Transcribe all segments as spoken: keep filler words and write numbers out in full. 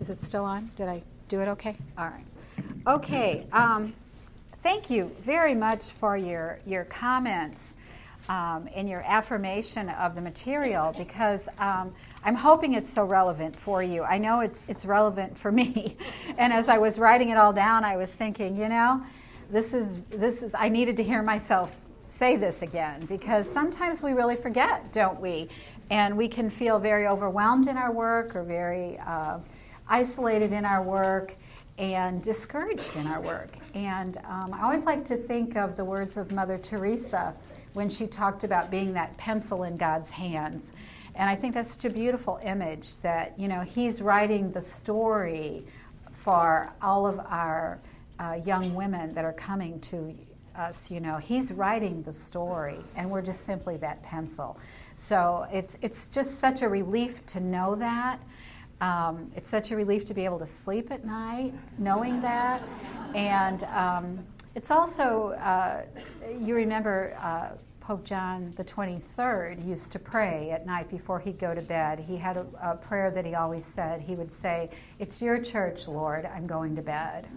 Is it still on? Did I do it okay? All right. Okay. Um, thank you very much for your, your comments um, and your affirmation of the material, because um, I'm hoping it's so relevant for you. I know it's it's relevant for me. And as I was writing it all down, I was thinking, you know, this is this is I needed to hear myself say this again, because sometimes we really forget, don't we? And we can feel very overwhelmed in our work, or very uh, isolated in our work, and discouraged in our work. And um, I always like to think of the words of Mother Teresa when she talked about being that pencil in God's hands. And I think that's such a beautiful image, that, you know, he's writing the story for all of our uh, young women that are coming to us. You know, he's writing the story, and we're just simply that pencil. So it's it's just such a relief to know that. Um, it's such a relief to be able to sleep at night knowing that. And um, it's also, uh, you remember uh, Pope John the twenty-third used to pray at night before he'd go to bed. He had a, a prayer that he always said. He would say, "It's your church, Lord, I'm going to bed."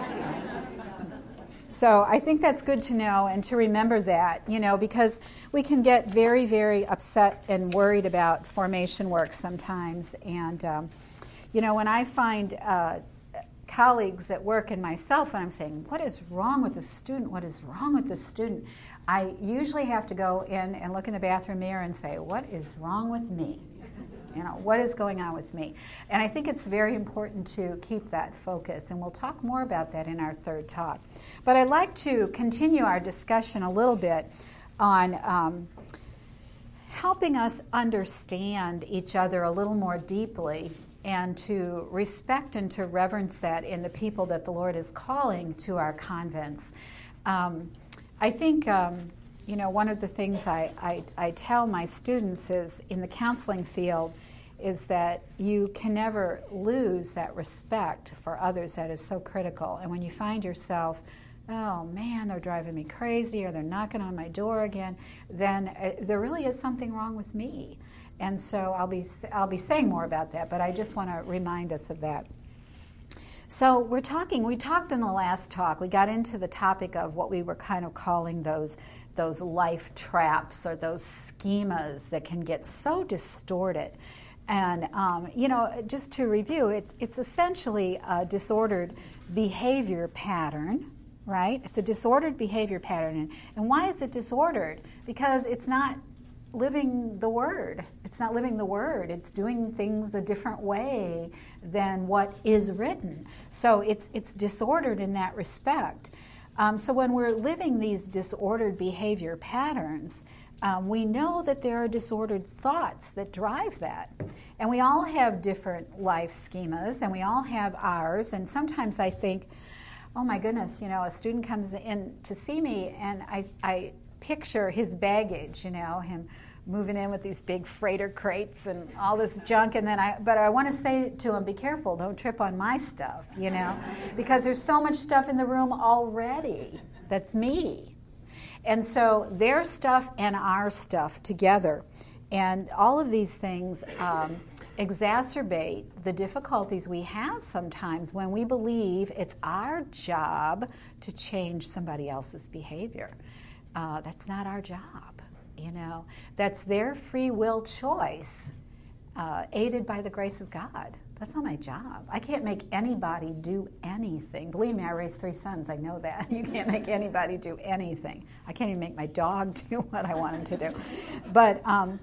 So I think that's good to know and to remember that, you know, because we can get very, very upset and worried about formation work sometimes. And, um, you know, when I find uh, colleagues at work and myself, when I'm saying, what is wrong with this student? What is wrong with this student? I usually have to go in and look in the bathroom mirror and say, what is wrong with me? You know, what is going on with me? And I think it's very important to keep that focus, and we'll talk more about that in our third talk. But I'd like to continue our discussion a little bit on um, helping us understand each other a little more deeply, and to respect and to reverence that in the people that the Lord is calling to our convents. Um, I think... Um, You know, one of the things I, I, I tell my students is in the counseling field is that you can never lose that respect for others that is so critical. And when you find yourself, oh man, they're driving me crazy, or they're knocking on my door again, then uh, there really is something wrong with me. And so I'll be I'll be saying more about that, but I just want to remind us of that. So we're talking, we talked in the last talk, we got into the topic of what we were kind of calling those those life traps, or those schemas that can get so distorted. And, um, you know, just to review, it's it's essentially a disordered behavior pattern, right? It's a disordered behavior pattern. And, and why is it disordered? Because it's not living the Word. It's not living the Word. It's doing things a different way than what is written. So it's it's disordered in that respect. Um, so when we're living these disordered behavior patterns, um, we know that there are disordered thoughts that drive that. And we all have different life schemas, and we all have ours. And sometimes I think, oh my goodness, you know, a student comes in to see me, and I, I picture his baggage, you know, him moving in with these big freighter crates and all this junk, and then I, but I want to say to him, be careful, don't trip on my stuff, you know, because there's so much stuff in the room already that's me. And so their stuff and our stuff together, and all of these things um, exacerbate the difficulties we have sometimes when we believe it's our job to change somebody else's behavior. Uh, that's not our job. You know, that's their free will choice, uh, aided by the grace of God. That's not my job. I can't make anybody do anything. Believe me, I raised three sons. I know that. You can't make anybody do anything. I can't even make my dog do what I want him to do. But um,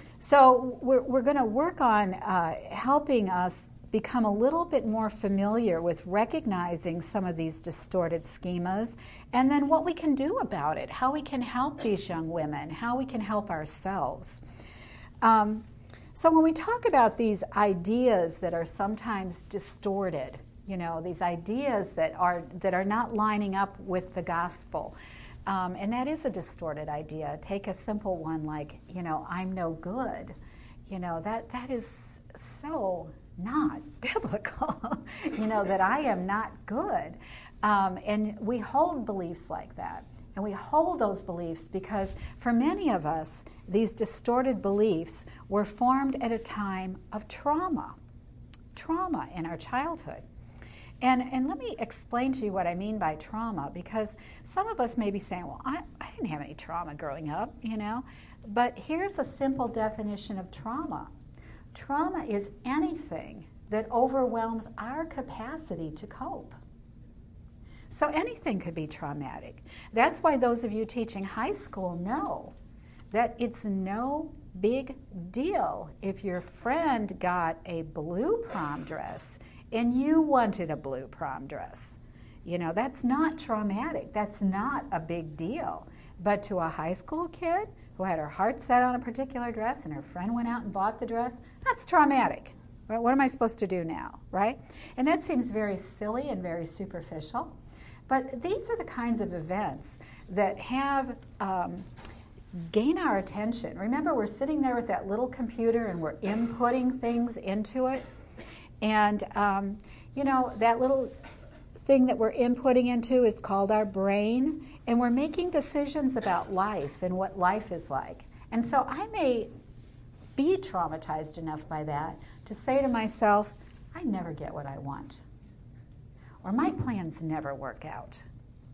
so we're, we're going to work on uh, helping us become a little bit more familiar with recognizing some of these distorted schemas, and then what we can do about it, how we can help these young women, how we can help ourselves. Um, so when we talk about these ideas that are sometimes distorted, you know, these ideas that are that are not lining up with the gospel, um, and that is a distorted idea. Take a simple one like, you know, I'm no good. You know, that that is so not biblical, you know, that I am not good. Um, and we hold beliefs like that. And we hold those beliefs because for many of us, these distorted beliefs were formed at a time of trauma. trauma in our childhood. And, and let me explain to you what I mean by trauma, because some of us may be saying, well, I, I didn't have any trauma growing up, you know. But here's a simple definition of trauma. Trauma is anything that overwhelms our capacity to cope. So anything could be traumatic. That's why those of you teaching high school know that it's no big deal if your friend got a blue prom dress and you wanted a blue prom dress. You know, that's not traumatic. That's not a big deal. But to a high school kid who had her heart set on a particular dress and her friend went out and bought the dress, that's traumatic. Right? What am I supposed to do now, right? And that seems very silly and very superficial. But these are the kinds of events that have um, gain our attention. Remember, we're sitting there with that little computer and we're inputting things into it. And, um, you know, that little thing that we're inputting into is called our brain. And we're making decisions about life and what life is like. And so I may be traumatized enough by that to say to myself, I never get what I want. Or my plans never work out.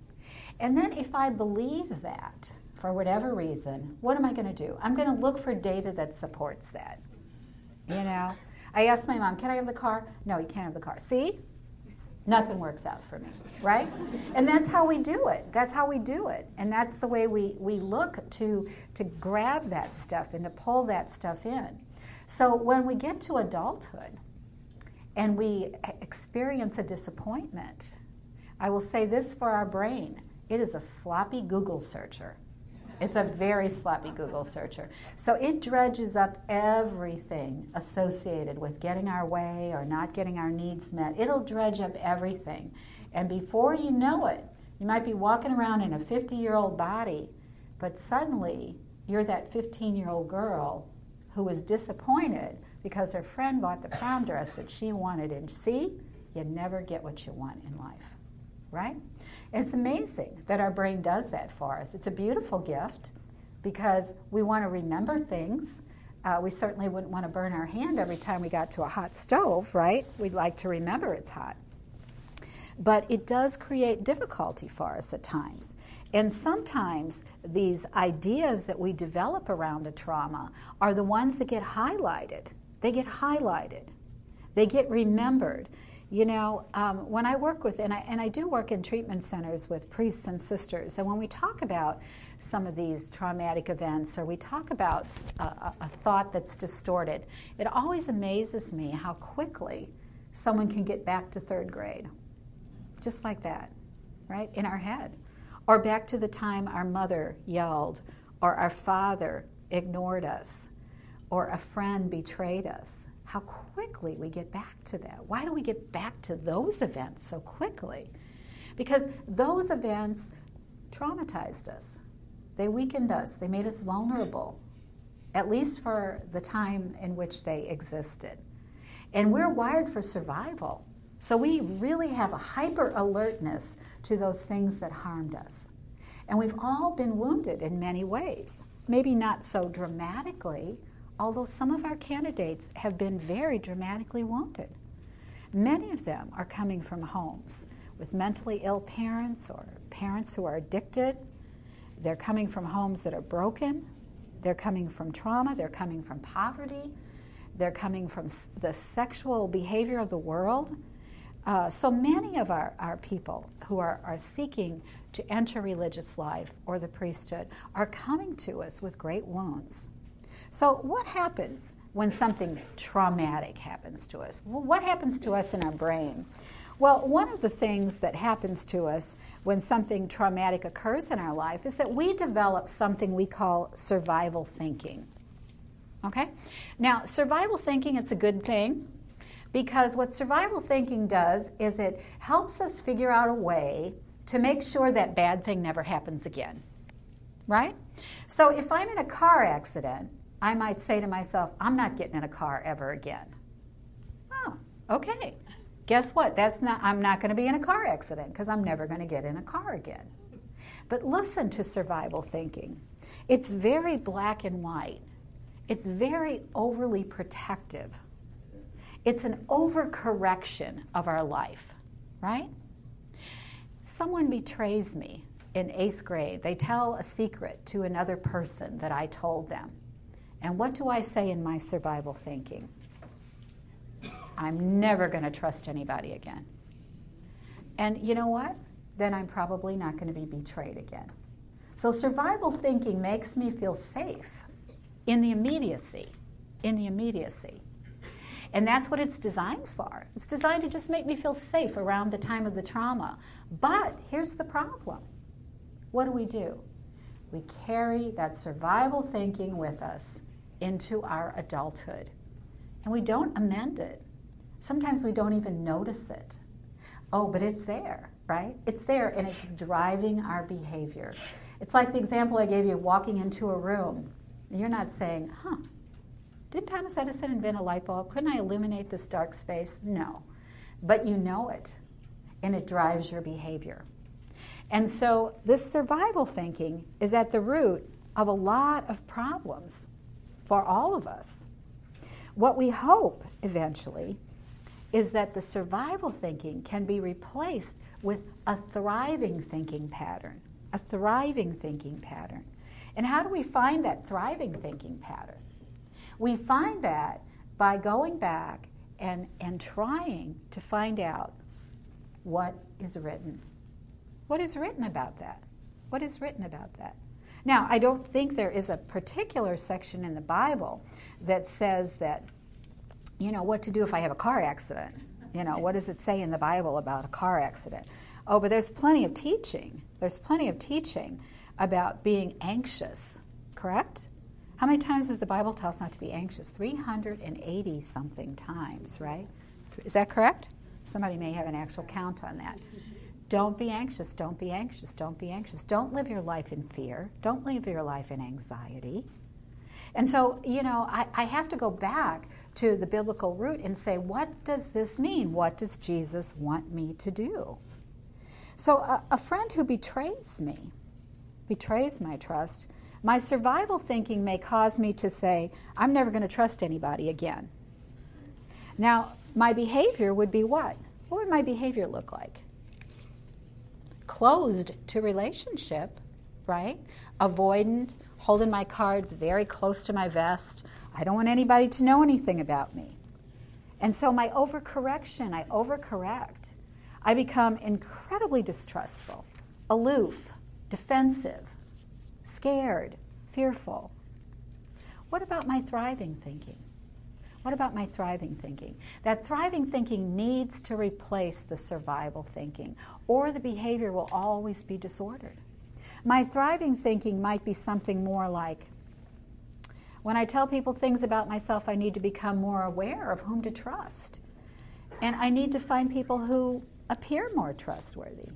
And then if I believe that, for whatever reason, what am I going to do? I'm going to look for data that supports that. You know? I asked my mom, can I have the car? No, you can't have the car. See? Nothing works out for me, right? And that's how we do it. That's how we do it. And that's the way we, we look to, to grab that stuff and to pull that stuff in. So when we get to adulthood and we experience a disappointment, I will say this for our brain. It is a sloppy Google searcher. It's a very sloppy Google searcher. So it dredges up everything associated with getting our way or not getting our needs met. It'll dredge up everything. And before you know it, you might be walking around in a fifty-year-old body, but suddenly you're that fifteen-year-old girl who was disappointed because her friend bought the prom dress that she wanted. And see, you never get what you want in life, right? And it's amazing that our brain does that for us. It's a beautiful gift because we want to remember things. Uh, we certainly wouldn't want to burn our hand every time we got to a hot stove, right? We'd like to remember it's hot. But it does create difficulty for us at times. And sometimes these ideas that we develop around a trauma are the ones that get highlighted. They get highlighted. They get remembered. You know, um, when I work with, and I, and I do work in treatment centers with priests and sisters, and when we talk about some of these traumatic events or we talk about a, a thought that's distorted, it always amazes me how quickly someone can get back to third grade. Just like that, right, in our head. Or back to the time our mother yelled, or our father ignored us, or a friend betrayed us. How quickly we get back to that. Why do we get back to those events so quickly? Because those events traumatized us. They weakened us. They made us vulnerable, at least for the time in which they existed. And we're wired for survival. So we really have a hyper alertness to those things that harmed us. And we've all been wounded in many ways. Maybe not so dramatically, although some of our candidates have been very dramatically wounded. Many of them are coming from homes with mentally ill parents or parents who are addicted. They're coming from homes that are broken. They're coming from trauma. They're coming from poverty. They're coming from the sexual behavior of the world. Uh, so many of our, our people who are, are seeking to enter religious life or the priesthood are coming to us with great wounds. So what happens when something traumatic happens to us? Well, what happens to us in our brain? Well, one of the things that happens to us when something traumatic occurs in our life is that we develop something we call survival thinking. Okay? Now, survival thinking, it's a good thing because what survival thinking does is it helps us figure out a way to make sure that bad thing never happens again. Right? So if I'm in a car accident, I might say to myself, I'm not getting in a car ever again. Oh, okay. Guess what? That's not. I'm not going to be in a car accident because I'm never going to get in a car again. But listen to survival thinking. It's very black and white. It's very overly protective. It's an overcorrection of our life, right? Someone betrays me in eighth grade. They tell a secret to another person that I told them. And what do I say in my survival thinking? I'm never going to trust anybody again. And you know what? Then I'm probably not going to be betrayed again. So survival thinking makes me feel safe in the immediacy, in the immediacy. And that's what it's designed for. It's designed to just make me feel safe around the time of the trauma. But here's the problem. What do we do? We carry that survival thinking with us into our adulthood. And we don't amend it. Sometimes we don't even notice it. Oh, but it's there, right? It's there, and it's driving our behavior. It's like the example I gave you, walking into a room. You're not saying, huh, did Thomas Edison invent a light bulb? Couldn't I illuminate this dark space? No. But you know it, and it drives your behavior. And so this survival thinking is at the root of a lot of problems for all of us. What we hope eventually is that the survival thinking can be replaced with a thriving thinking pattern, a thriving thinking pattern. And how do we find that thriving thinking pattern? We find that by going back and, and trying to find out what is written. What is written about that? What is written about that? Now, I don't think there is a particular section in the Bible that says that, you know, what to do if I have a car accident. You know, what does it say in the Bible about a car accident? Oh, but there's plenty of teaching. There's plenty of teaching about being anxious, correct? How many times does the Bible tell us not to be anxious? three hundred eighty something times, right? Is that correct? Somebody may have an actual count on that. Don't be anxious, don't be anxious, don't be anxious. Don't live your life in fear. Don't live your life in anxiety. And so, you know, I, I have to go back to the biblical root and say, what does this mean? What does Jesus want me to do? So a, a friend who betrays me, betrays my trust, my survival thinking may cause me to say, I'm never going to trust anybody again. Now, my behavior would be what? What would my behavior look like? Closed to relationship, right? Avoidant, holding my cards very close to my vest. I don't want anybody to know anything about me. And so my overcorrection, I overcorrect. I become incredibly distrustful, aloof, defensive, scared, fearful. What about my thriving thinking? What about my thriving thinking? That thriving thinking needs to replace the survival thinking, or the behavior will always be disordered. My thriving thinking might be something more like, when I tell people things about myself, I need to become more aware of whom to trust. And I need to find people who appear more trustworthy.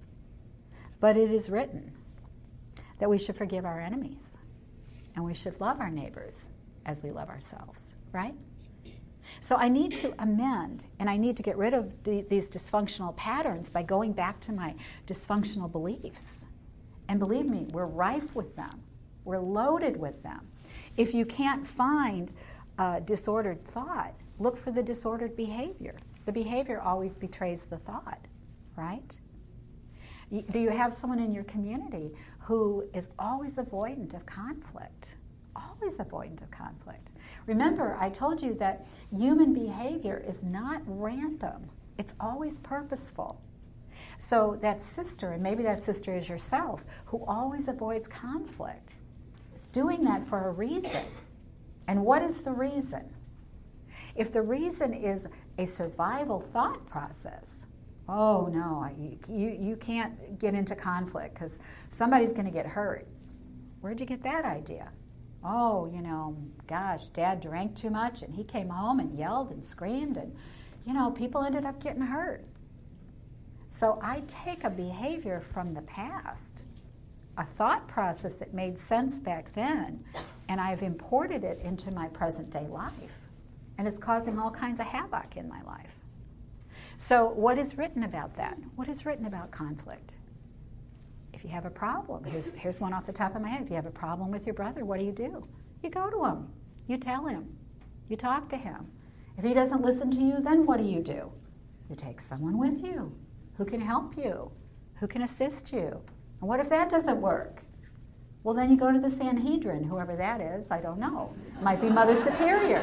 But it is written that we should forgive our enemies, and we should love our neighbors as we love ourselves, right? So I need to amend, and I need to get rid of the, these dysfunctional patterns by going back to my dysfunctional beliefs. And believe me, we're rife with them. We're loaded with them. If you can't find uh, disordered thought, look for the disordered behavior. The behavior always betrays the thought, right? Y- do you have someone in your community who is always avoidant of conflict? Always avoidant of conflict. Remember, I told you that human behavior is not random. It's always purposeful. So that sister, and maybe that sister is yourself, who always avoids conflict, is doing that for a reason. And what is the reason? If the reason is a survival thought process, oh no, you, you, you can't get into conflict because somebody's going to get hurt. Where'd you get that idea? Oh, you know, gosh, Dad drank too much and he came home and yelled and screamed and, you know, people ended up getting hurt. So I take a behavior from the past, a thought process that made sense back then, and I've imported it into my present day life. And it's causing all kinds of havoc in my life. So what is written about that? What is written about conflict? If you have a problem, here's, here's one off the top of my head. If you have a problem with your brother, what do you do? You go to him. You tell him. You talk to him. If he doesn't listen to you, then what do you do? You take someone with you who can help you, who can assist you. And what if that doesn't work? Well, then you go to the Sanhedrin, whoever that is, I don't know. It might be Mother Superior.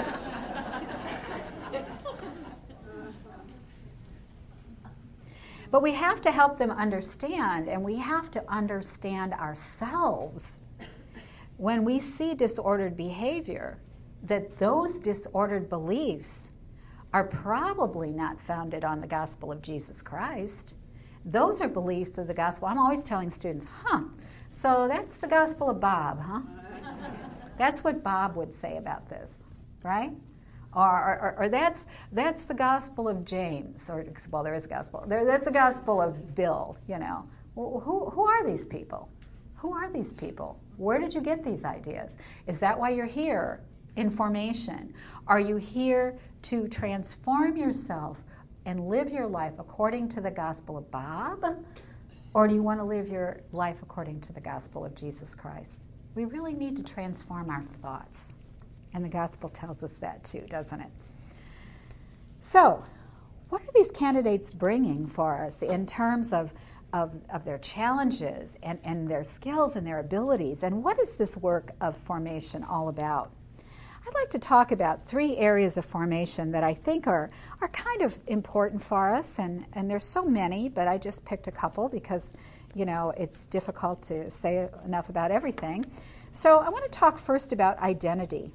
But we have to help them understand, and we have to understand ourselves when we see disordered behavior, that those disordered beliefs are probably not founded on the gospel of Jesus Christ. Those are beliefs of the gospel. I'm always telling students, huh, so that's the gospel of Bob, huh? That's what Bob would say about this, right? Or, or, or that's that's the gospel of James, or well, there is a gospel. There, that's the gospel of Bill. You know, well, who who are these people? Who are these people? Where did you get these ideas? Is that why you're here in formation? Are you here to transform yourself and live your life according to the gospel of Bob, or do you want to live your life according to the gospel of Jesus Christ? We really need to transform our thoughts. And the gospel tells us that too, doesn't it? So, what are these candidates bringing for us in terms of, of, of their challenges and, and their skills and their abilities? And what is this work of formation all about? I'd like to talk about three areas of formation that I think are, are kind of important for us. And, and there's so many, but I just picked a couple because, you know, it's difficult to say enough about everything. So I want to talk first about identity.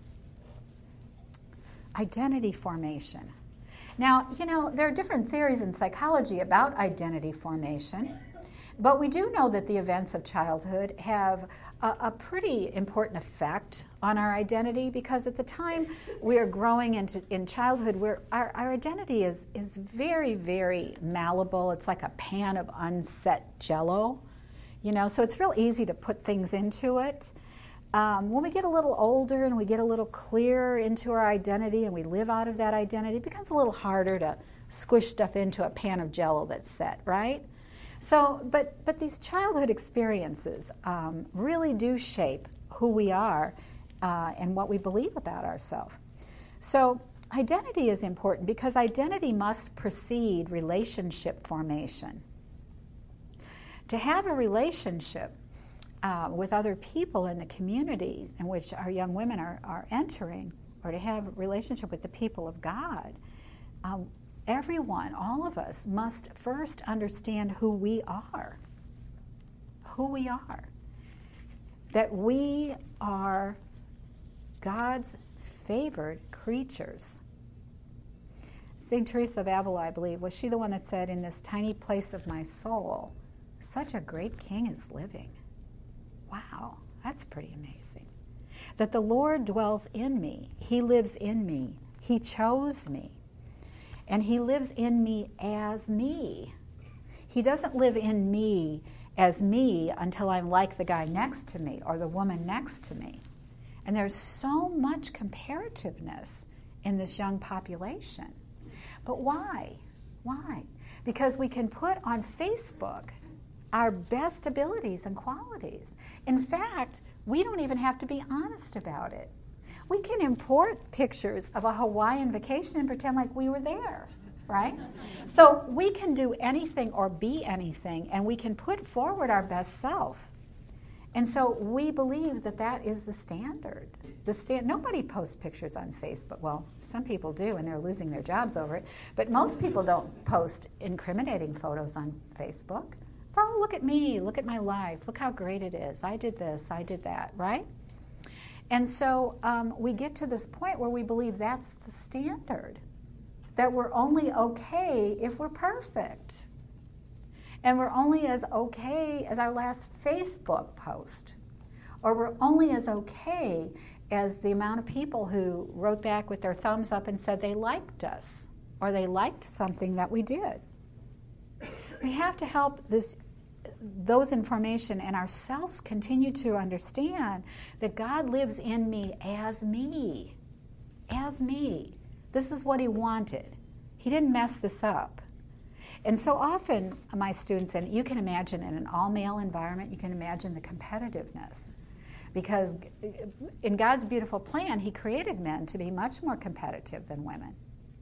Identity formation. Now, you know, there are different theories in psychology about identity formation, but we do know that the events of childhood have a, a pretty important effect on our identity, because at the time we are growing into in childhood, we're, our, our identity is, is very, very malleable. It's like a pan of unset jello, you know, so it's real easy to put things into it. Um, when we get a little older and we get a little clearer into our identity and we live out of that identity, it becomes a little harder to squish stuff into a pan of jello that's set, right? So, but but these childhood experiences um, really do shape who we are uh, and what we believe about ourselves. So identity is important because identity must precede relationship formation. To have a relationship Uh, with other people in the communities in which our young women are, are entering, or to have a relationship with the people of God, um, everyone, all of us, must first understand who we are. Who we are. That we are God's favored creatures. Saint Teresa of Avila, I believe, was she the one that said, "In this tiny place of my soul, such a great king is living." Wow, that's pretty amazing. That the Lord dwells in me. He lives in me. He chose me. And he lives in me as me. He doesn't live in me as me until I'm like the guy next to me or the woman next to me. And there's so much comparativeness in this young population. But why? Why? Because we can put on Facebook our best abilities and qualities. In fact, we don't even have to be honest about it. We can import pictures of a Hawaiian vacation and pretend like we were there, right? So we can do anything or be anything, and we can put forward our best self. And so we believe that that is the standard. The stand- Nobody posts pictures on Facebook. Well, some people do, and they're losing their jobs over it. But most people don't post incriminating photos on Facebook. So look at me, look at my life, look how great it is. I did this, I did that, right? And so um, we get to this point where we believe that's the standard, that we're only okay if we're perfect. And we're only as okay as our last Facebook post. Or we're only as okay as the amount of people who wrote back with their thumbs up and said they liked us, or they liked something that we did. We have to help this, those information and ourselves continue to understand that God lives in me as me. As me. This is what he wanted. He didn't mess this up. And so often my students, and you can imagine in an all-male environment, you can imagine the competitiveness. Because in God's beautiful plan, he created men to be much more competitive than women.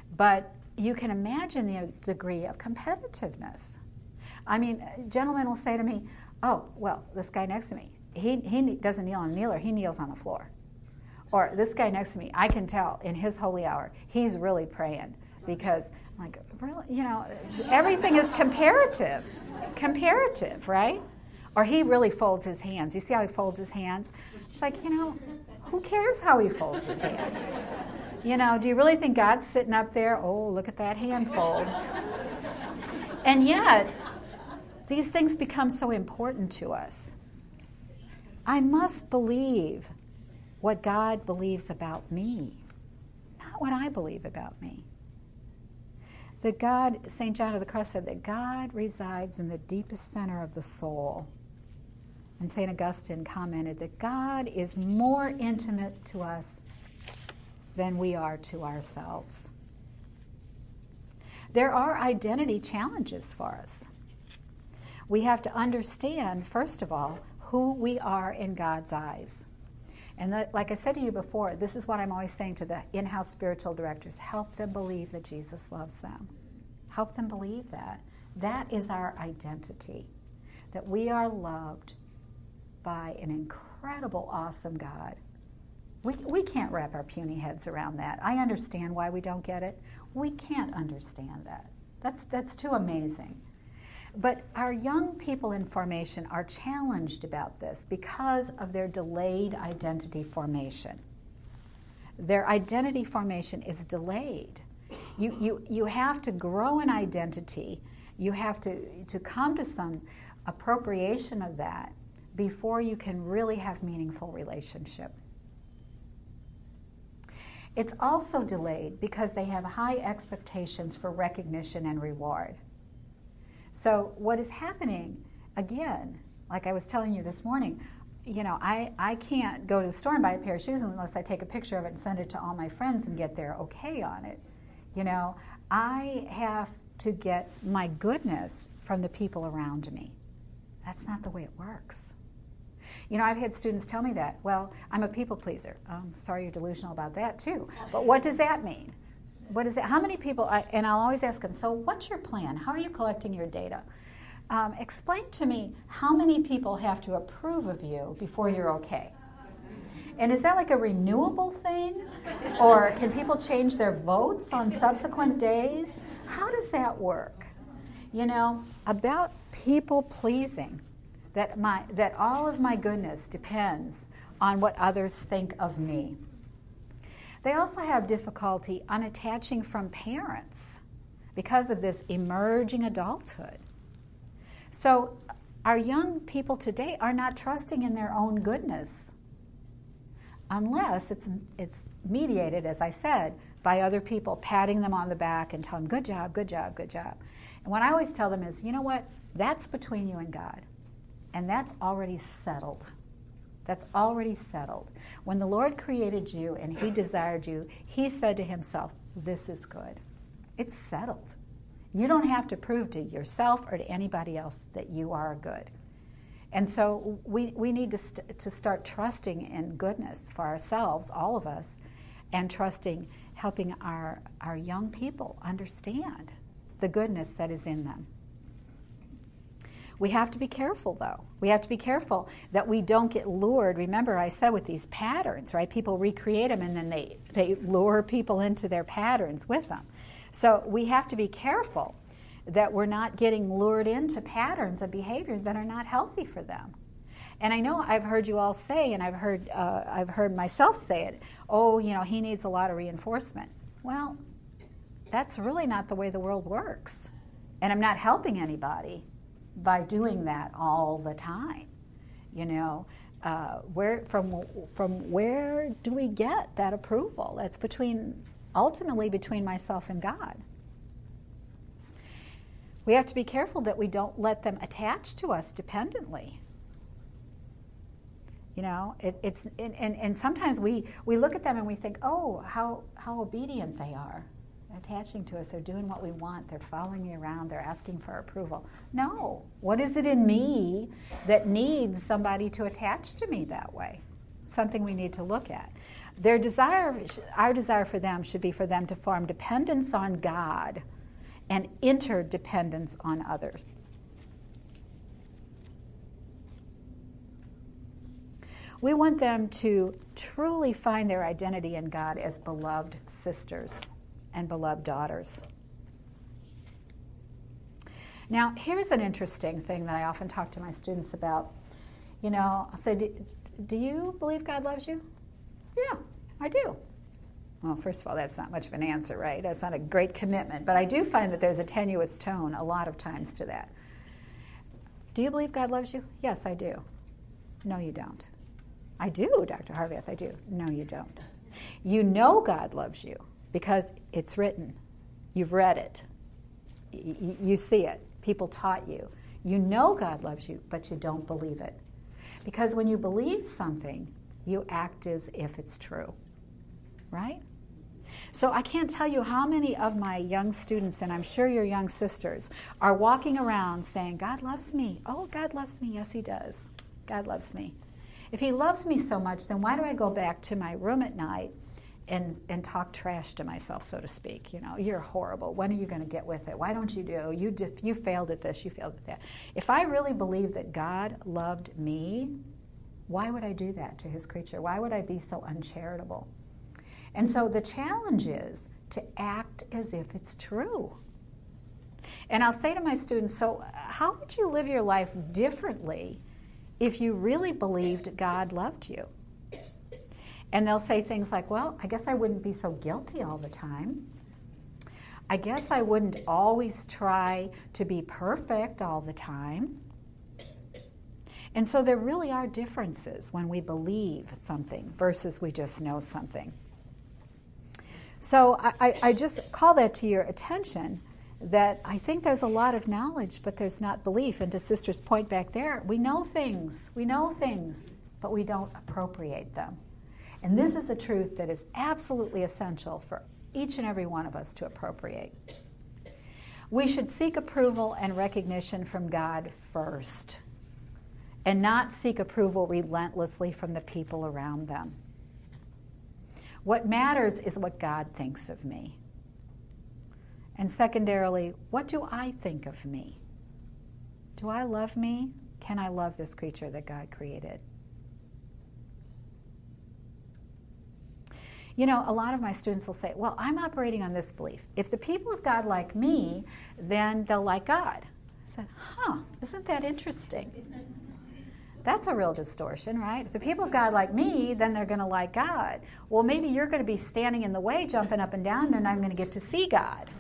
But you can imagine the degree of competitiveness. I mean, gentlemen will say to me, oh, well, this guy next to me, he, he doesn't kneel on a kneeler, he kneels on the floor. Or this guy next to me, I can tell in his holy hour, he's really praying. Because, I'm like, really? You know, everything is comparative. Comparative, right? Or he really folds his hands. You see how he folds his hands? It's like, you know, who cares how he folds his hands? You know, do you really think God's sitting up there, oh, look at that hand fold? And yet, these things become so important to us. I must believe what God believes about me, not what I believe about me. That God, Saint John of the Cross said that God resides in the deepest center of the soul. And Saint Augustine commented that God is more intimate to us than we are to ourselves. There are identity challenges for us. We have to understand, first of all, who we are in God's eyes. And that, like I said to you before, this is what I'm always saying to the in-house spiritual directors. Help them believe that Jesus loves them. Help them believe that. That is our identity, that we are loved by an incredible, awesome God. We, we can't wrap our puny heads around that. I understand why we don't get it. We can't understand that. That's, that's too amazing. But our young people in formation are challenged about this because of their delayed identity formation. Their identity formation is delayed. You, you, you have to grow an identity. You have to, to come to some appropriation of that before you can really have meaningful relationship. It's also delayed because they have high expectations for recognition and reward. So what is happening, again, like I was telling you this morning, you know, I, I can't go to the store and buy a pair of shoes unless I take a picture of it and send it to all my friends and get their okay on it. You know, I have to get my goodness from the people around me. That's not the way it works. You know, I've had students tell me that. Well, I'm a people pleaser. I'm sorry you're delusional about that too. But what does that mean? What is it? How many people, I, and I'll always ask them, so what's your plan? How are you collecting your data? Um, explain to me how many people have to approve of you before you're okay. And is that like a renewable thing? Or can people change their votes on subsequent days? How does that work? You know, about people pleasing, that my that all of my goodness depends on what others think of me. They also have difficulty unattaching from parents because of this emerging adulthood. So our young people today are not trusting in their own goodness unless it's it's mediated, as I said, by other people patting them on the back and telling them, good job, good job, good job. And what I always tell them is, you know what? That's between you and God. And that's already settled. That's already settled. When the Lord created you and He desired you, He said to Himself, this is good. It's settled. You don't have to prove to yourself or to anybody else that you are good. And so we, we need to, st- to start trusting in goodness for ourselves, all of us, and trusting, helping our, our young people understand the goodness that is in them. We have to be careful, though. We have to be careful that we don't get lured. Remember, I said with these patterns, right? People recreate them, and then they, they lure people into their patterns with them. So we have to be careful that we're not getting lured into patterns of behavior that are not healthy for them. And I know I've heard you all say, and I've heard uh, I've heard myself say it, oh, you know, he needs a lot of reinforcement. Well, that's really not the way the world works. And I'm not helping anybody by doing that all the time. You know, uh, where from from where do we get that approval? That's between ultimately between myself and God. We have to be careful that we don't let them attach to us dependently. You know, it, it's and, and, and sometimes we, we look at them and we think, oh, how how obedient they are. Attaching to us, they're doing what we want, they're following me around, they're asking for approval. No. What is it in me that needs somebody to attach to me that way? something we need to look at. Their desire, our desire for them should be for them to form dependence on God and interdependence on others. We want them to truly find their identity in God as beloved sisters and beloved daughters. Now, here's an interesting thing that I often talk to my students about. You know, I'll say, do, do you believe God loves you? Yeah, I do. Well, first of all, that's not much of an answer, right? That's not a great commitment. But I do find that there's a tenuous tone a lot of times to that. Do you believe God loves you? Yes, I do. No, you don't. I do, Doctor Harvath, I do. No, you don't. You know God loves you because it's written. You've read it. Y- you see it. People taught you. You know God loves you, but you don't believe it. Because when you believe something, you act as if it's true, right? So I can't tell you how many of my young students, and I'm sure your young sisters, are walking around saying, God loves me. Oh, God loves me. Yes, he does. God loves me. If he loves me so much, then why do I go back to my room at night and and talk trash to myself, so to speak? You know, you're horrible. When are you going to get with it? Why don't you do? You dif- you failed at this. You failed at that. If I really believed that God loved me, why would I do that to his creature? Why would I be so uncharitable? And so the challenge is to act as if it's true. And I'll say to my students, so how would you live your life differently if you really believed God loved you? And they'll say things like, well, I guess I wouldn't be so guilty all the time. I guess I wouldn't always try to be perfect all the time. And so there really are differences when we believe something versus we just know something. So I, I, I just call that to your attention, that I think there's a lot of knowledge, but there's not belief. And to Sister's point back there, we know things, we know things, but we don't appropriate them. And this is a truth that is absolutely essential for each and every one of us to appropriate. We should seek approval and recognition from God first, and not seek approval relentlessly from the people around them. What matters is what God thinks of me. And secondarily, what do I think of me? Do I love me? Can I love this creature that God created? You know, a lot of my students will say, well, I'm operating on this belief. If the people of God like me, then they'll like God. I said, huh, isn't that interesting? That's a real distortion, right? If the people of God like me, then they're going to like God. Well, maybe you're going to be standing in the way, jumping up and down, and I'm going to get to see God.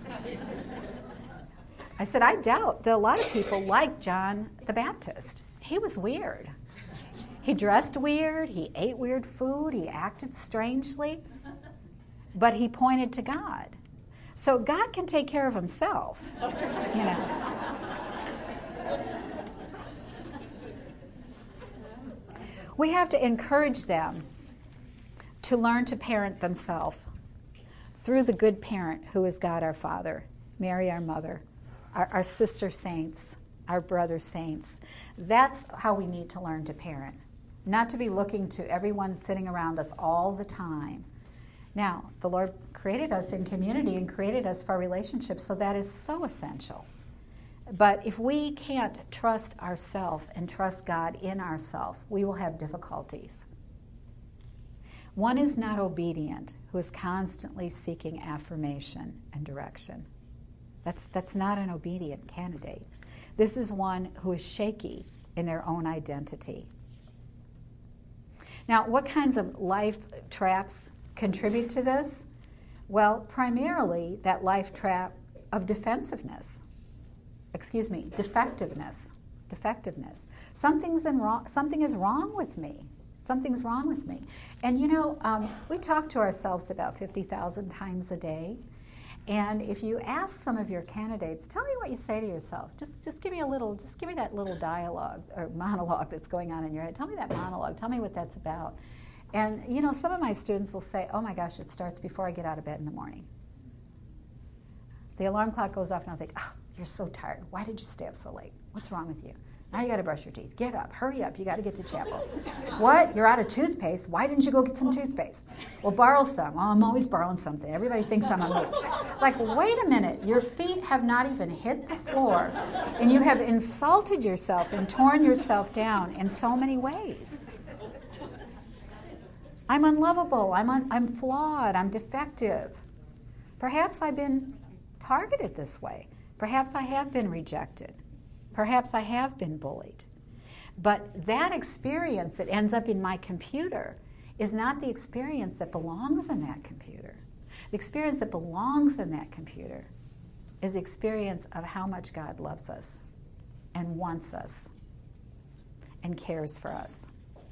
I said, I doubt that a lot of people like John the Baptist. He was weird. He dressed weird. He ate weird food. He acted strangely. But he pointed to God. So God can take care of himself, you know. We have to encourage them to learn to parent themselves through the good parent who is God our Father, Mary our Mother, our, our sister saints, our brother saints. That's how we need to learn to parent, not to be looking to everyone sitting around us all the time. Now, the Lord created us in community and created us for relationships, so that is so essential. But if we can't trust ourselves and trust God in ourselves, we will have difficulties. One is not obedient who is constantly seeking affirmation and direction. That's, that's not an obedient candidate. This is one who is shaky in their own identity. Now, what kinds of life traps contribute to this? Well, primarily that life trap of defensiveness. Excuse me, defectiveness. Defectiveness. Something's in wrong, something is wrong with me. Something's wrong with me. And you know, um, we talk to ourselves about fifty thousand times a day. And if you ask some of your candidates, tell me what you say to yourself. Just just give me a little, just give me that little dialogue or monologue that's going on in your head. Tell me that monologue. Tell me what that's about. And you know, some of my students will say, oh my gosh, it starts before I get out of bed in the morning. The alarm clock goes off and I'll think, oh, you're so tired. Why did you stay up so late? What's wrong with you? Now you got to brush your teeth. Get up. Hurry up. You got to get to chapel. What? You're out of toothpaste? Why didn't you go get some toothpaste? Well, borrow some. Well, I'm always borrowing something. Everybody thinks I'm a mooch. Like, wait a minute. Your feet have not even hit the floor, and you have insulted yourself and torn yourself down in so many ways. I'm unlovable. I'm, un- I'm flawed. I'm defective. Perhaps I've been targeted this way. Perhaps I have been rejected. Perhaps I have been bullied. But that experience that ends up in my computer is not the experience that belongs in that computer. The experience that belongs in that computer is the experience of how much God loves us and wants us and cares for us.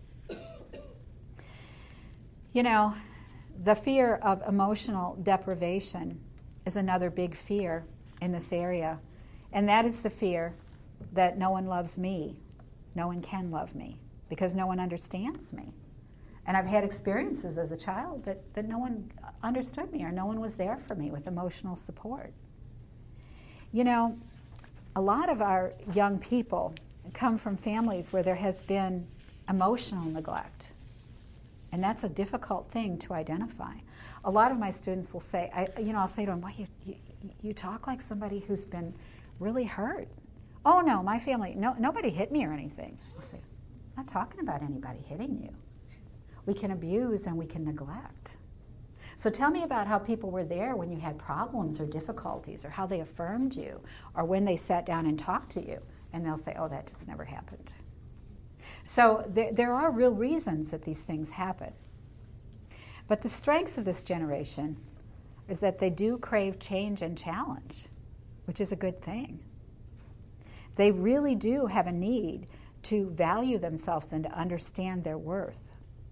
You know, the fear of emotional deprivation is another big fear in this area, and that is the fear that no one loves me, no one can love me, because no one understands me. And I've had experiences as a child that, that no one understood me or no one was there for me with emotional support. You know, a lot of our young people come from families where there has been emotional neglect. And that's a difficult thing to identify. A lot of my students will say, I, you know, I'll say to them, well, you, you, you talk like somebody who's been really hurt. Oh, no, my family, no, nobody hit me or anything. I'll say, I'm not talking about anybody hitting you. We can abuse and we can neglect. So tell me about how people were there when you had problems or difficulties, or how they affirmed you, or when they sat down and talked to you. And they'll say, oh, that just never happened. So there, there are real reasons that these things happen. But the strengths of this generation is that they do crave change and challenge, which is a good thing. They really do have a need to value themselves and to understand their worth.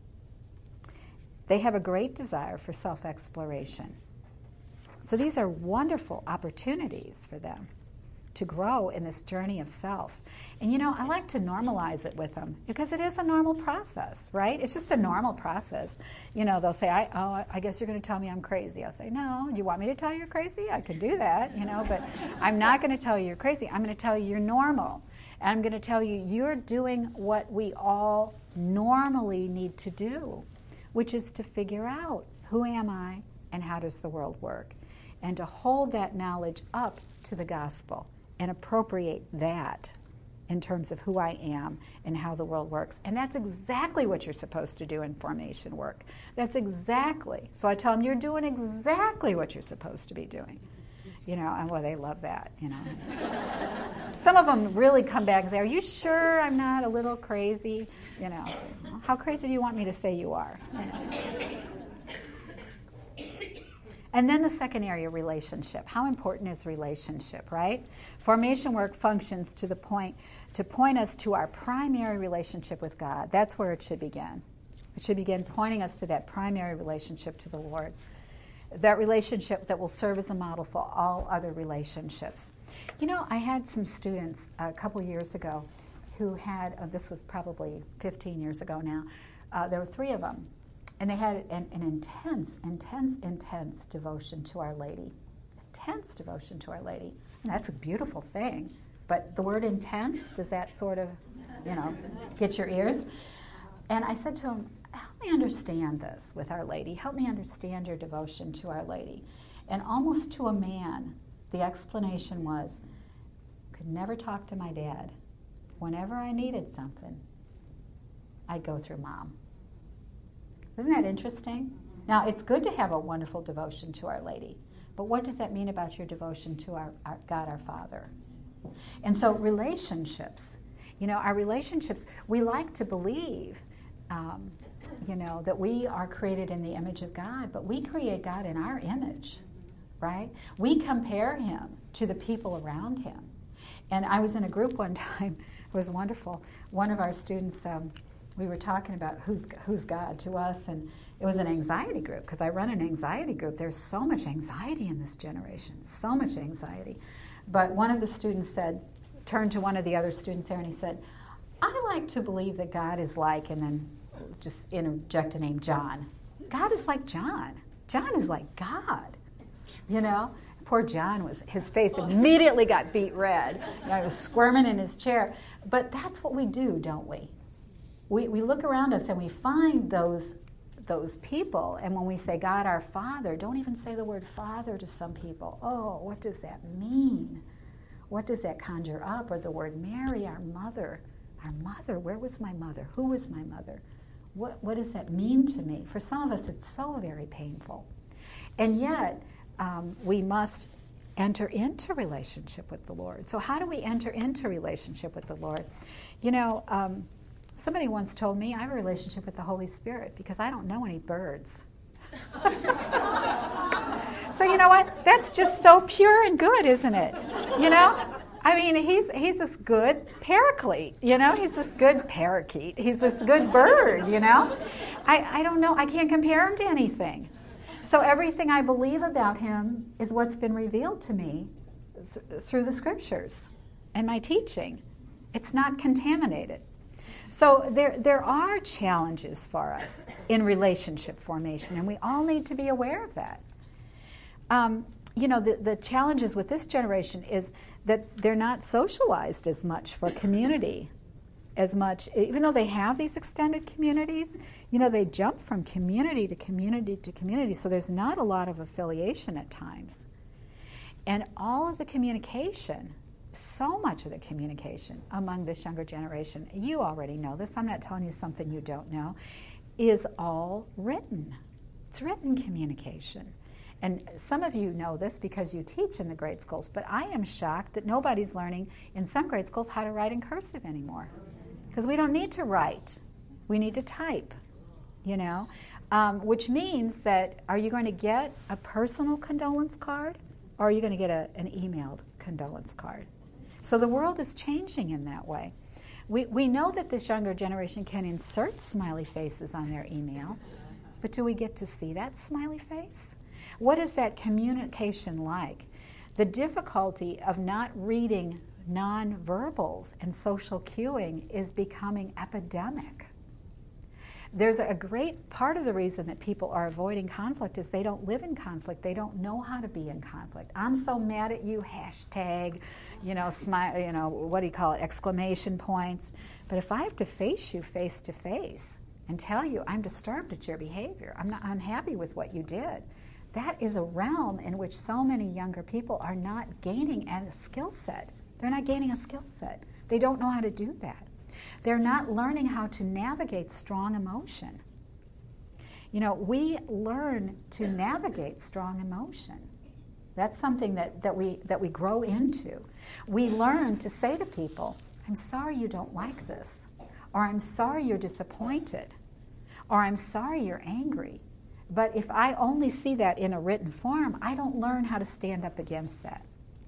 They have a great desire for self-exploration. So these are wonderful opportunities for them to grow in this journey of self. And you know, I like to normalize it with them because it is a normal process, right? It's just a normal process. You know, they'll say, I, oh, I guess you're going to tell me I'm crazy. I'll say, no, you want me to tell you you're crazy? I can do that, you know, but I'm not going to tell you you're crazy. I'm going to tell you you're normal. And I'm going to tell you you're doing what we all normally need to do, which is to figure out who am I and how does the world work, and to hold that knowledge up to the gospel and appropriate that in terms of who I am and how the world works. And that's exactly what you're supposed to do in formation work. That's exactly. So I tell them, you're doing exactly what you're supposed to be doing. You know, and well, they love that, you know. Some of them really come back and say, are you sure I'm not a little crazy? You know, so, well, how crazy do you want me to say you are? You know. And then the second area, relationship. How important is relationship, right? Formation work functions to the point to point us to our primary relationship with God. That's where it should begin. It should begin pointing us to that primary relationship to the Lord. That relationship that will serve as a model for all other relationships. You know, I had some students a couple years ago who had, uh, this was probably fifteen years ago now, uh, there were three of them. And they had an, an intense, intense, intense devotion to Our Lady. Intense devotion to Our Lady. And that's a beautiful thing. But the word intense, does that sort of, you know, get your ears? And I said to him, help me understand this with Our Lady. Help me understand your devotion to Our Lady. And almost to a man, the explanation was, could never talk to my dad. Whenever I needed something, I'd go through Mom. Isn't that interesting? Now, it's good to have a wonderful devotion to Our Lady, but what does that mean about your devotion to our, our God, our Father? And so relationships, you know, our relationships, we like to believe, um, you know, that we are created in the image of God, but we create God in our image, right? We compare Him to the people around Him. And I was in a group one time, it was wonderful. One of our students, um, we were talking about who's who's God to us, and it was an anxiety group, because I run an anxiety group. There's so much anxiety in this generation, so much anxiety. But one of the students said, turned to one of the other students there, and he said, I like to believe that God is like, and then just interject a name, John. God is like John. John is like God, you know? Poor John, was his face immediately got beet red. You know, he was squirming in his chair. But that's what we do, don't we? We we look around us and we find those those people, and when we say God our Father, don't even say the word Father to some people. Oh, what does that mean? What does that conjure up? Or the word Mary, our mother. Our mother, where was my mother? Who was my mother? What what does that mean to me? For some of us, it's so very painful. And yet, um, we must enter into relationship with the Lord. So how do we enter into relationship with the Lord? You know, um, somebody once told me I have a relationship with the Holy Spirit because I don't know any birds. So you know what? That's just so pure and good, isn't it? You know? I mean, he's he's this good paraclete, you know? He's this good parakeet. He's this good bird, you know? I, I don't know. I can't compare him to anything. So everything I believe about him is what's been revealed to me th- through the Scriptures and my teaching. It's not contaminated. So there there are challenges for us in relationship formation, and we all need to be aware of that. Um, you know, the, the challenges with this generation is that they're not socialized as much for community, as much, even though they have these extended communities, you know, they jump from community to community to community, so there's not a lot of affiliation at times. And all of the communication, so much of the communication among this younger generation, you already know this, I'm not telling you something you don't know, is all written. It's written communication. And some of you know this because you teach in the grade schools, but I am shocked that nobody's learning in some grade schools how to write in cursive anymore. Because we don't need to write. We need to type, you know, um, which means that are you going to get a personal condolence card or are you going to get a, an emailed condolence card? So the world is changing in that way. We, we know that this younger generation can insert smiley faces on their email, but do we get to see that smiley face? What is that communication like? The difficulty of not reading nonverbals and social cueing is becoming epidemic. There's a great part of the reason that people are avoiding conflict is they don't live in conflict. They don't know how to be in conflict. I'm so mad at you, hashtag, you know, smile, you know, what do you call it, exclamation points. But if I have to face you face to face and tell you I'm disturbed at your behavior, I'm not unhappy with what you did, that is a realm in which so many younger people are not gaining a skill set. They're not gaining a skill set. They don't know how to do that. They're not learning how to navigate strong emotion. You know, we learn to navigate strong emotion. That's something that, that we that we grow into. We learn to say to people, I'm sorry you don't like this, or I'm sorry you're disappointed, or I'm sorry you're angry. But if I only see that in a written form, I don't learn how to stand up against that.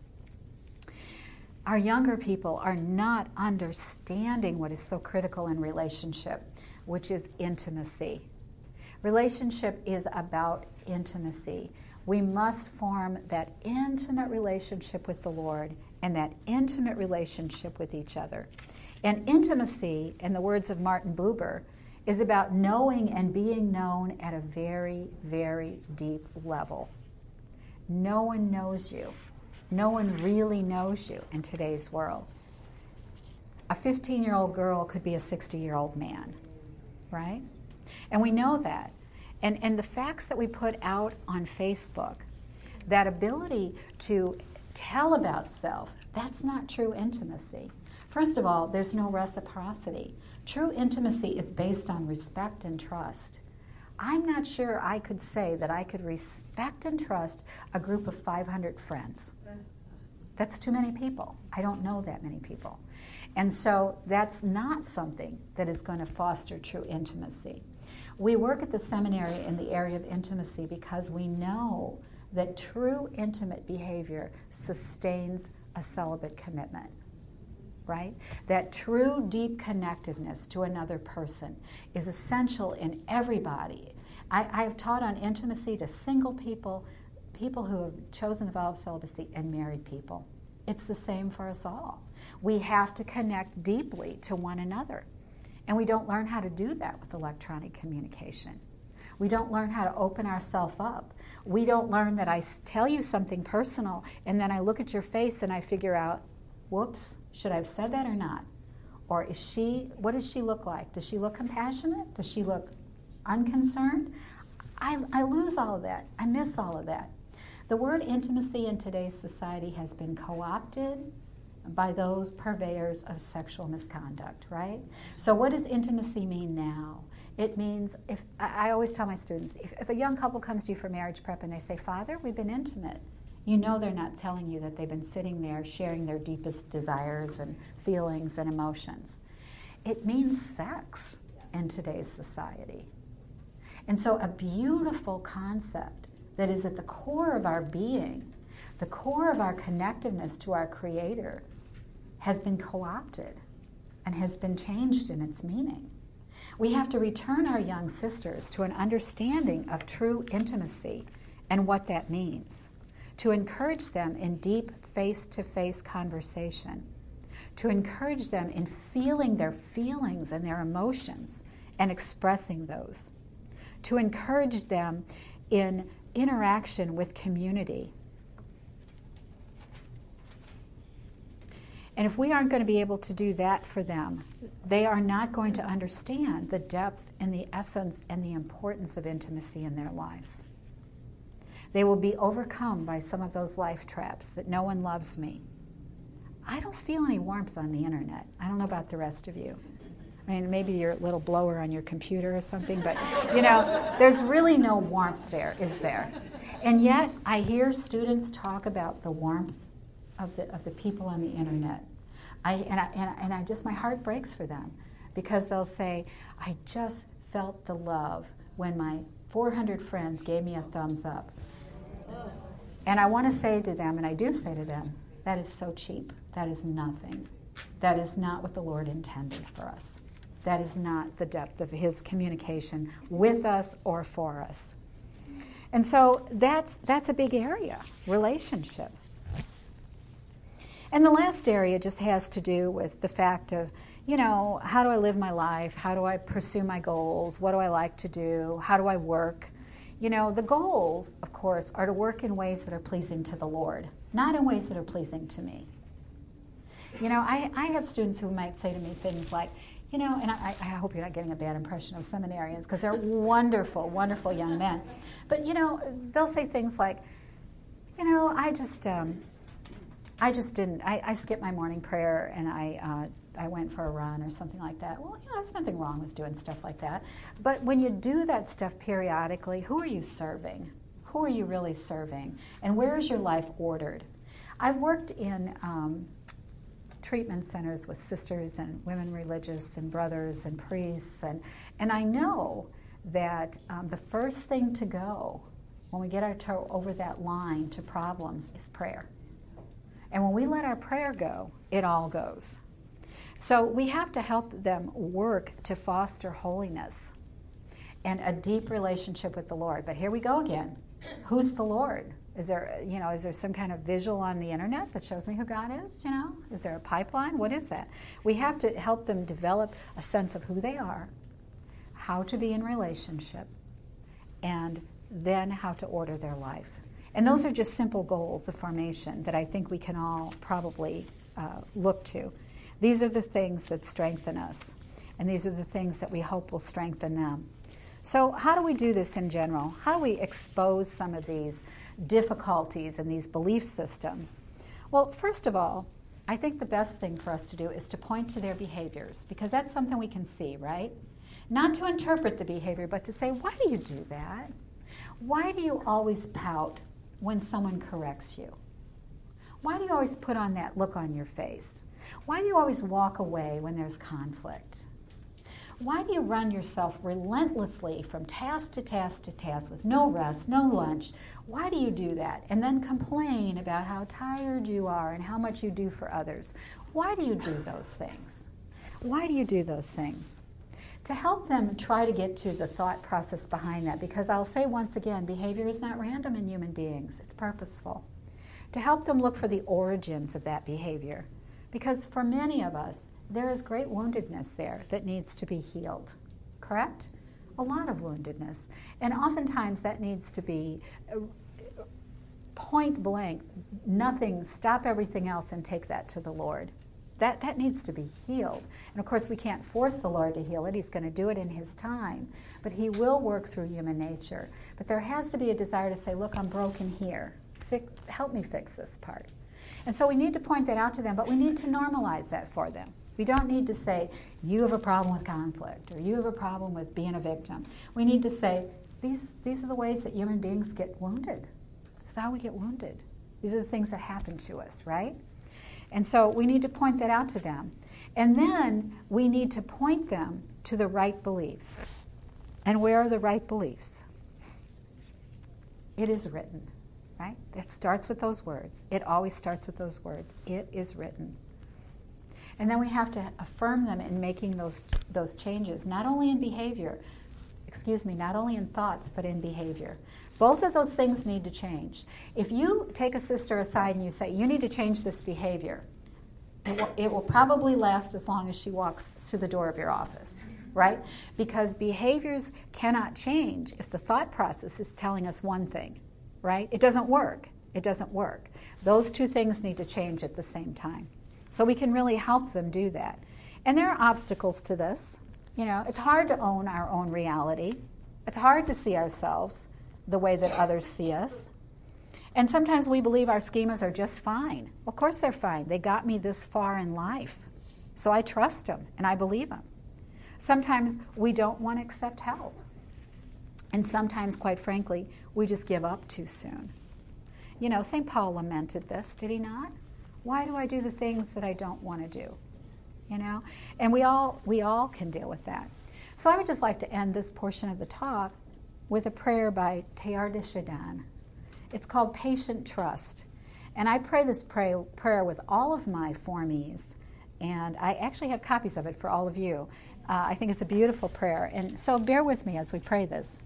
Our younger people are not understanding what is so critical in relationship, which is intimacy. Relationship is about intimacy. We must form that intimate relationship with the Lord and that intimate relationship with each other. And intimacy, in the words of Martin Buber, is about knowing and being known at a very, very deep level. No one knows you. No one really knows you in today's world. A fifteen-year-old girl could be a sixty-year-old man, right? And we know that. And, and the facts that we put out on Facebook, that ability to tell about self, that's not true intimacy. First of all, there's no reciprocity. True intimacy is based on respect and trust. I'm not sure I could say that I could respect and trust a group of five hundred friends. That's too many people. I don't know that many people. And so that's not something that is going to foster true intimacy. We work at the seminary in the area of intimacy because we know that true intimate behavior sustains a celibate commitment. Right? That true deep connectedness to another person is essential in everybody. I, I have taught on intimacy to single people, people who have chosen the vow of celibacy, and married people. It's the same for us all. We have to connect deeply to one another. And we don't learn how to do that with electronic communication. We don't learn how to open ourselves up. We don't learn that I tell you something personal, and then I look at your face and I figure out, whoops, should I have said that or not? Or is she, what does she look like? Does she look compassionate? Does she look unconcerned? I, I lose all of that. I miss all of that. The word intimacy in today's society has been co-opted by those purveyors of sexual misconduct, right? So what does intimacy mean now? It means, if I always tell my students, if, if a young couple comes to you for marriage prep and they say, Father, we've been intimate, you know they're not telling you that they've been sitting there sharing their deepest desires and feelings and emotions. It means sex in today's society. And so a beautiful concept that is at the core of our being, the core of our connectiveness to our Creator, has been co-opted and has been changed in its meaning. We have to return our young sisters to an understanding of true intimacy and what that means, to encourage them in deep face-to-face conversation, to encourage them in feeling their feelings and their emotions and expressing those, to encourage them in interaction with community. And if we aren't going to be able to do that for them, they are not going to understand the depth and the essence and the importance of intimacy in their lives. They will be overcome by some of those life traps that no one loves me. I don't feel any warmth on the internet. I don't know about the rest of you. I mean, maybe your little blower on your computer or something, but, you know, there's really no warmth there, is there? And yet, I hear students talk about the warmth of the of the people on the internet. I and I, and I, and I just, my heart breaks for them, because they'll say, I just felt the love when my four hundred friends gave me a thumbs up. And I want to say to them, and I do say to them, that is so cheap. That is nothing. That is not what the Lord intended for us. That is not the depth of His communication with us or for us. And so that's that's a big area, relationship. And the last area just has to do with the fact of, you know, how do I live my life? How do I pursue my goals? What do I like to do? How do I work? You know, the goals, of course, are to work in ways that are pleasing to the Lord, not in ways that are pleasing to me. You know, I, I have students who might say to me things like, you know, and I, I hope you're not getting a bad impression of seminarians, because they're wonderful, wonderful young men. But, you know, they'll say things like, you know, I just, um, I just didn't, I, I skipped my morning prayer and I uh, I went for a run or something like that. Well, you know, there's nothing wrong with doing stuff like that. But when you do that stuff periodically, who are you serving? Who are you really serving? And where is your life ordered? I've worked in um, treatment centers with sisters and women religious and brothers and priests, and, and I know that um, the first thing to go when we get our toe over that line to problems is prayer. And when we let our prayer go, it all goes. So we have to help them work to foster holiness and a deep relationship with the Lord. But here we go again. Who's the Lord? Is there, you know, is there some kind of visual on the internet that shows me who God is? You know, is there a pipeline? What is that? We have to help them develop a sense of who they are, how to be in relationship, and then how to order their life. And those are just simple goals of formation that I think we can all probably uh, look to. These are the things that strengthen us, and these are the things that we hope will strengthen them. So how do we do this in general? How do we expose some of these difficulties and these belief systems? Well, first of all, I think the best thing for us to do is to point to their behaviors, because that's something we can see, right? Not to interpret the behavior, but to say, why do you do that? Why do you always pout when someone corrects you? Why do you always put on that look on your face? Why do you always walk away when there's conflict? Why do you run yourself relentlessly from task to task to task with no rest, no lunch? Why do you do that? And then complain about how tired you are and how much you do for others. Why do you do those things? Why do you do those things? To help them try to get to the thought process behind that, because I'll say once again, behavior is not random in human beings. It's purposeful. To help them look for the origins of that behavior, because for many of us, there is great woundedness there that needs to be healed, correct? a lot of woundedness. And oftentimes that needs to be uh, point blank, nothing, stop everything else and take that to the Lord. That, that needs to be healed. And of course we can't force the Lord to heal it. He's going to do it in His time. But He will work through human nature. But there has to be a desire to say, look, I'm broken here. Fix, help me fix this part. And so we need to point that out to them, but we need to normalize that for them. We don't need to say, you have a problem with conflict, or you have a problem with being a victim. We need to say, these, these are the ways that human beings get wounded. This is how we get wounded. These are the things that happen to us, right? And so we need to point that out to them. And then we need to point them to the right beliefs. And where are the right beliefs? It is written, right? It starts with those words. It always starts with those words. It is written. And then we have to affirm them in making those those changes, not only in behavior, excuse me, not only in thoughts, but in behavior. Both of those things need to change. If you take a sister aside and you say, you need to change this behavior, it will, it will probably last as long as she walks through the door of your office, right? Because behaviors cannot change if the thought process is telling us one thing, right? It doesn't work. It doesn't work. Those two things need to change at the same time. So we can really help them do that. And there are obstacles to this. You know, it's hard to own our own reality. It's hard to see ourselves the way that others see us. And sometimes we believe our schemas are just fine. Of course they're fine. They got me this far in life. So I trust them and I believe them. Sometimes we don't want to accept help. And sometimes, quite frankly, we just give up too soon. You know, Saint Paul lamented this, did he not? Why do I do the things that I don't want to do? You know? And we all we all can deal with that. So I would just like to end this portion of the talk with a prayer by Teilhard de Chardin. It's called Patient Trust. And I pray this pray, prayer with all of my formees. And I actually have copies of it for all of you. Uh, I think it's a beautiful prayer. And so bear with me as we pray this.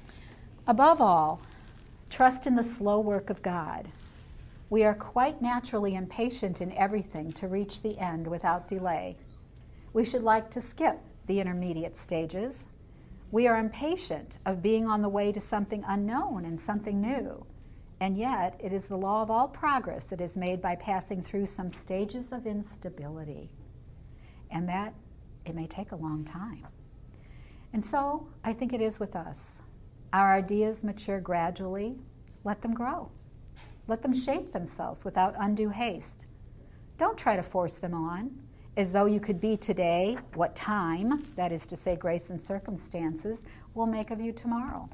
Above all, trust in the slow work of God. We are quite naturally impatient in everything to reach the end without delay. We should like to skip the intermediate stages. We are impatient of being on the way to something unknown and something new. And yet, it is the law of all progress that is made by passing through some stages of instability. And that, it may take a long time. And so, I think it is with us. Our ideas mature gradually. Let them grow. Let them shape themselves without undue haste. Don't try to force them on, as though you could be today what time, that is to say grace and circumstances, will make of you tomorrow.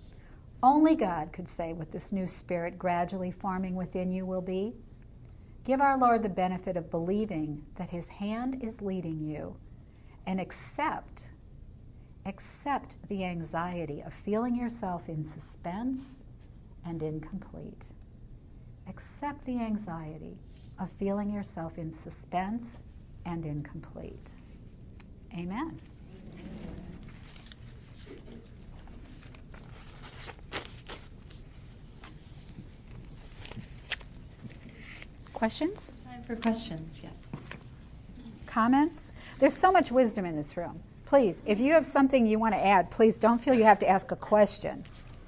Only God could say what this new spirit gradually forming within you will be. Give our Lord the benefit of believing that His hand is leading you, and accept, accept the anxiety of feeling yourself in suspense and incomplete. Accept the anxiety of feeling yourself in suspense and incomplete. Amen. Questions? Time for questions, yes. Comments? There's so much wisdom in this room. Please, if you have something you want to add, please don't feel you have to ask a question.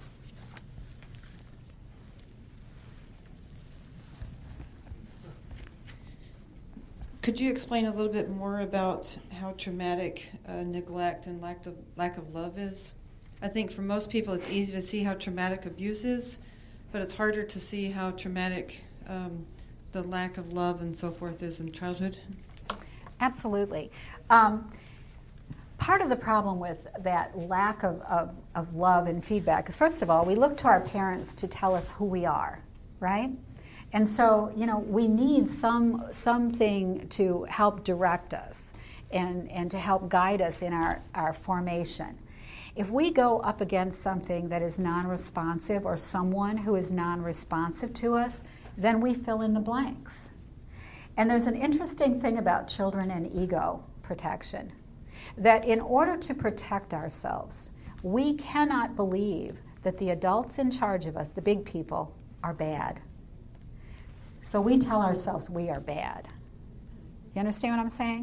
Could you explain a little bit more about how traumatic uh, neglect and lack of, lack of love is? I think for most people it's easy to see how traumatic abuse is, but it's harder to see how traumatic um, the lack of love and so forth is in childhood. Absolutely. Um, part of the problem with that lack of, of, of love and feedback is, first of all, we look to our parents to tell us who we are, right? And so, you know, we need some something to help direct us and, and to help guide us in our, our formation. If we go up against something that is non-responsive or someone who is non-responsive to us, then we fill in the blanks. And there's an interesting thing about children and ego protection, that in order to protect ourselves, we cannot believe that the adults in charge of us, the big people, are bad. So we tell ourselves we are bad. You understand what I'm saying?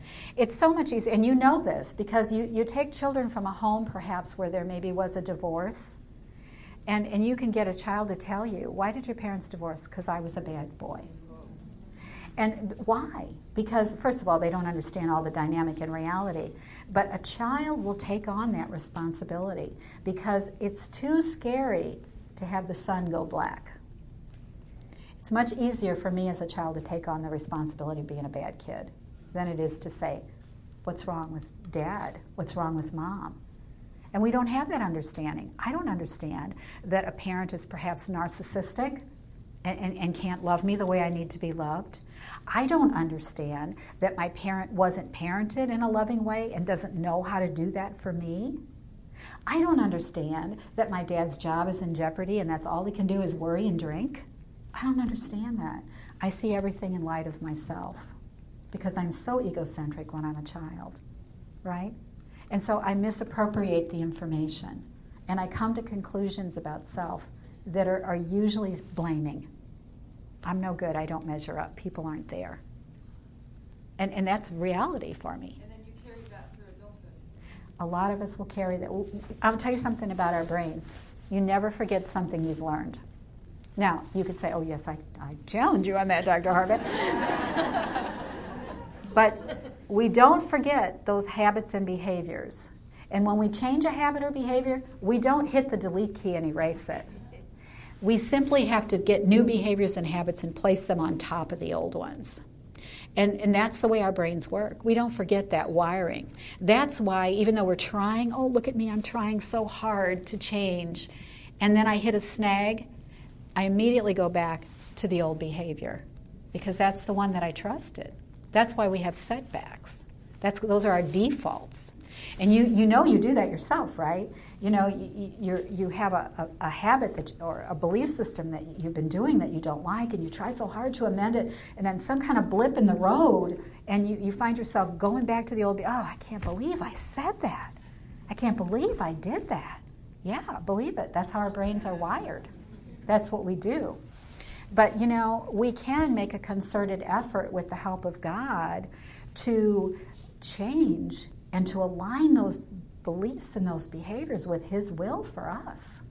It's so much easier, and you know this, because you, you take children from a home perhaps where there maybe was a divorce, and, and you can get a child to tell you, why did your parents divorce? Because I was a bad boy. And why? Because, first of all, they don't understand all the dynamic in reality. But a child will take on that responsibility because it's too scary to have the sun go black. It's much easier for me as a child to take on the responsibility of being a bad kid than it is to say, what's wrong with dad? What's wrong with mom? And we don't have that understanding. I don't understand that a parent is perhaps narcissistic and, and, and can't love me the way I need to be loved. I don't understand that my parent wasn't parented in a loving way and doesn't know how to do that for me. I don't understand that my dad's job is in jeopardy and that's all he can do is worry and drink. I don't understand that. I see everything in light of myself because I'm so egocentric when I'm a child, right? And so I misappropriate the information and I come to conclusions about self that are, are usually blaming. I'm no good, I don't measure up, people aren't there. And and that's reality for me. And then you carry that through adulthood. A lot of us will carry that. I'll tell you something about our brain. You never forget something you've learned. Now, you could say, oh yes, I, I challenge you on that, Doctor Harvett. But we don't forget those habits and behaviors. And when we change a habit or behavior, we don't hit the delete key and erase it. We simply have to get new behaviors and habits and place them on top of the old ones. And, and that's the way our brains work. We don't forget that wiring. That's why, even though we're trying, oh, look at me, I'm trying so hard to change, and then I hit a snag, I immediately go back to the old behavior because that's the one that I trusted. That's why we have setbacks. That's, those are our defaults. And you, you know you do that yourself, right? You know, you, you, you have a, a, a habit that, or a belief system that you've been doing that you don't like, and you try so hard to amend it, and then some kind of blip in the road, and you, you find yourself going back to the old, oh, I can't believe I said that. I can't believe I did that. Yeah, believe it. That's how our brains are wired. That's what we do. But, you know, we can make a concerted effort with the help of God to change and to align those beliefs and those behaviors with His will for us.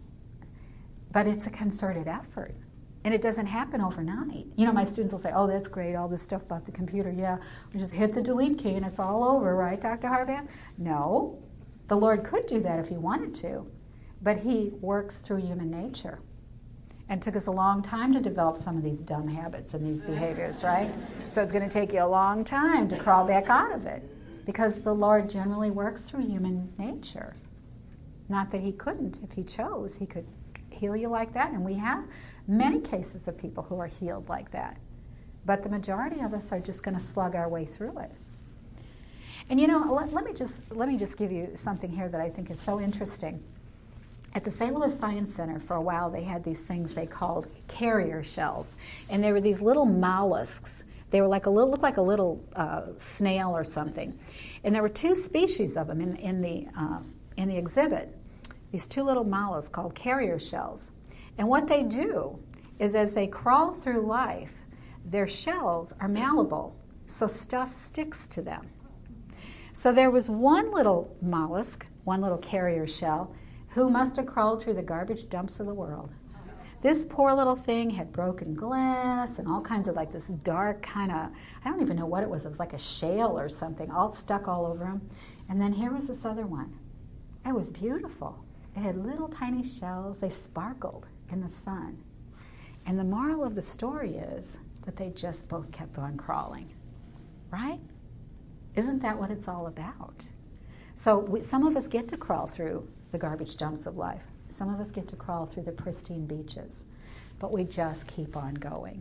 But it's a concerted effort. And it doesn't happen overnight. You know, my students will say, oh, that's great, all this stuff about the computer. Yeah, we just hit the delete key and it's all over, right, Doctor Harvett? No. The Lord could do that if He wanted to. But He works through human nature. And it took us a long time to develop some of these dumb habits and these behaviors, right? So it's going to take you a long time to crawl back out of it. Because the Lord generally works through human nature. Not that He couldn't. If He chose, He could heal you like that. And we have many cases of people who are healed like that. But the majority of us are just going to slug our way through it. And you know, let, let me just let me just give you something here that I think is so interesting. At the Saint Louis Science Center, for a while, they had these things they called carrier shells. And they were these little mollusks. They were like a little, looked like a little uh, snail or something. And there were two species of them in, in, the, uh, in the exhibit, these two little mollusks called carrier shells. And what they do is as they crawl through life, their shells are malleable, so stuff sticks to them. So there was one little mollusk, one little carrier shell, who must have crawled through the garbage dumps of the world. This poor little thing had broken glass and all kinds of like this dark kind of, I don't even know what it was. It was like a shale or something, all stuck all over him. And then here was this other one. It was beautiful. It had little tiny shells. They sparkled in the sun. And the moral of the story is that they just both kept on crawling, right? Isn't that what it's all about? So we, some of us get to crawl through the garbage dumps of life. Some of us get to crawl through the pristine beaches, but we just keep on going.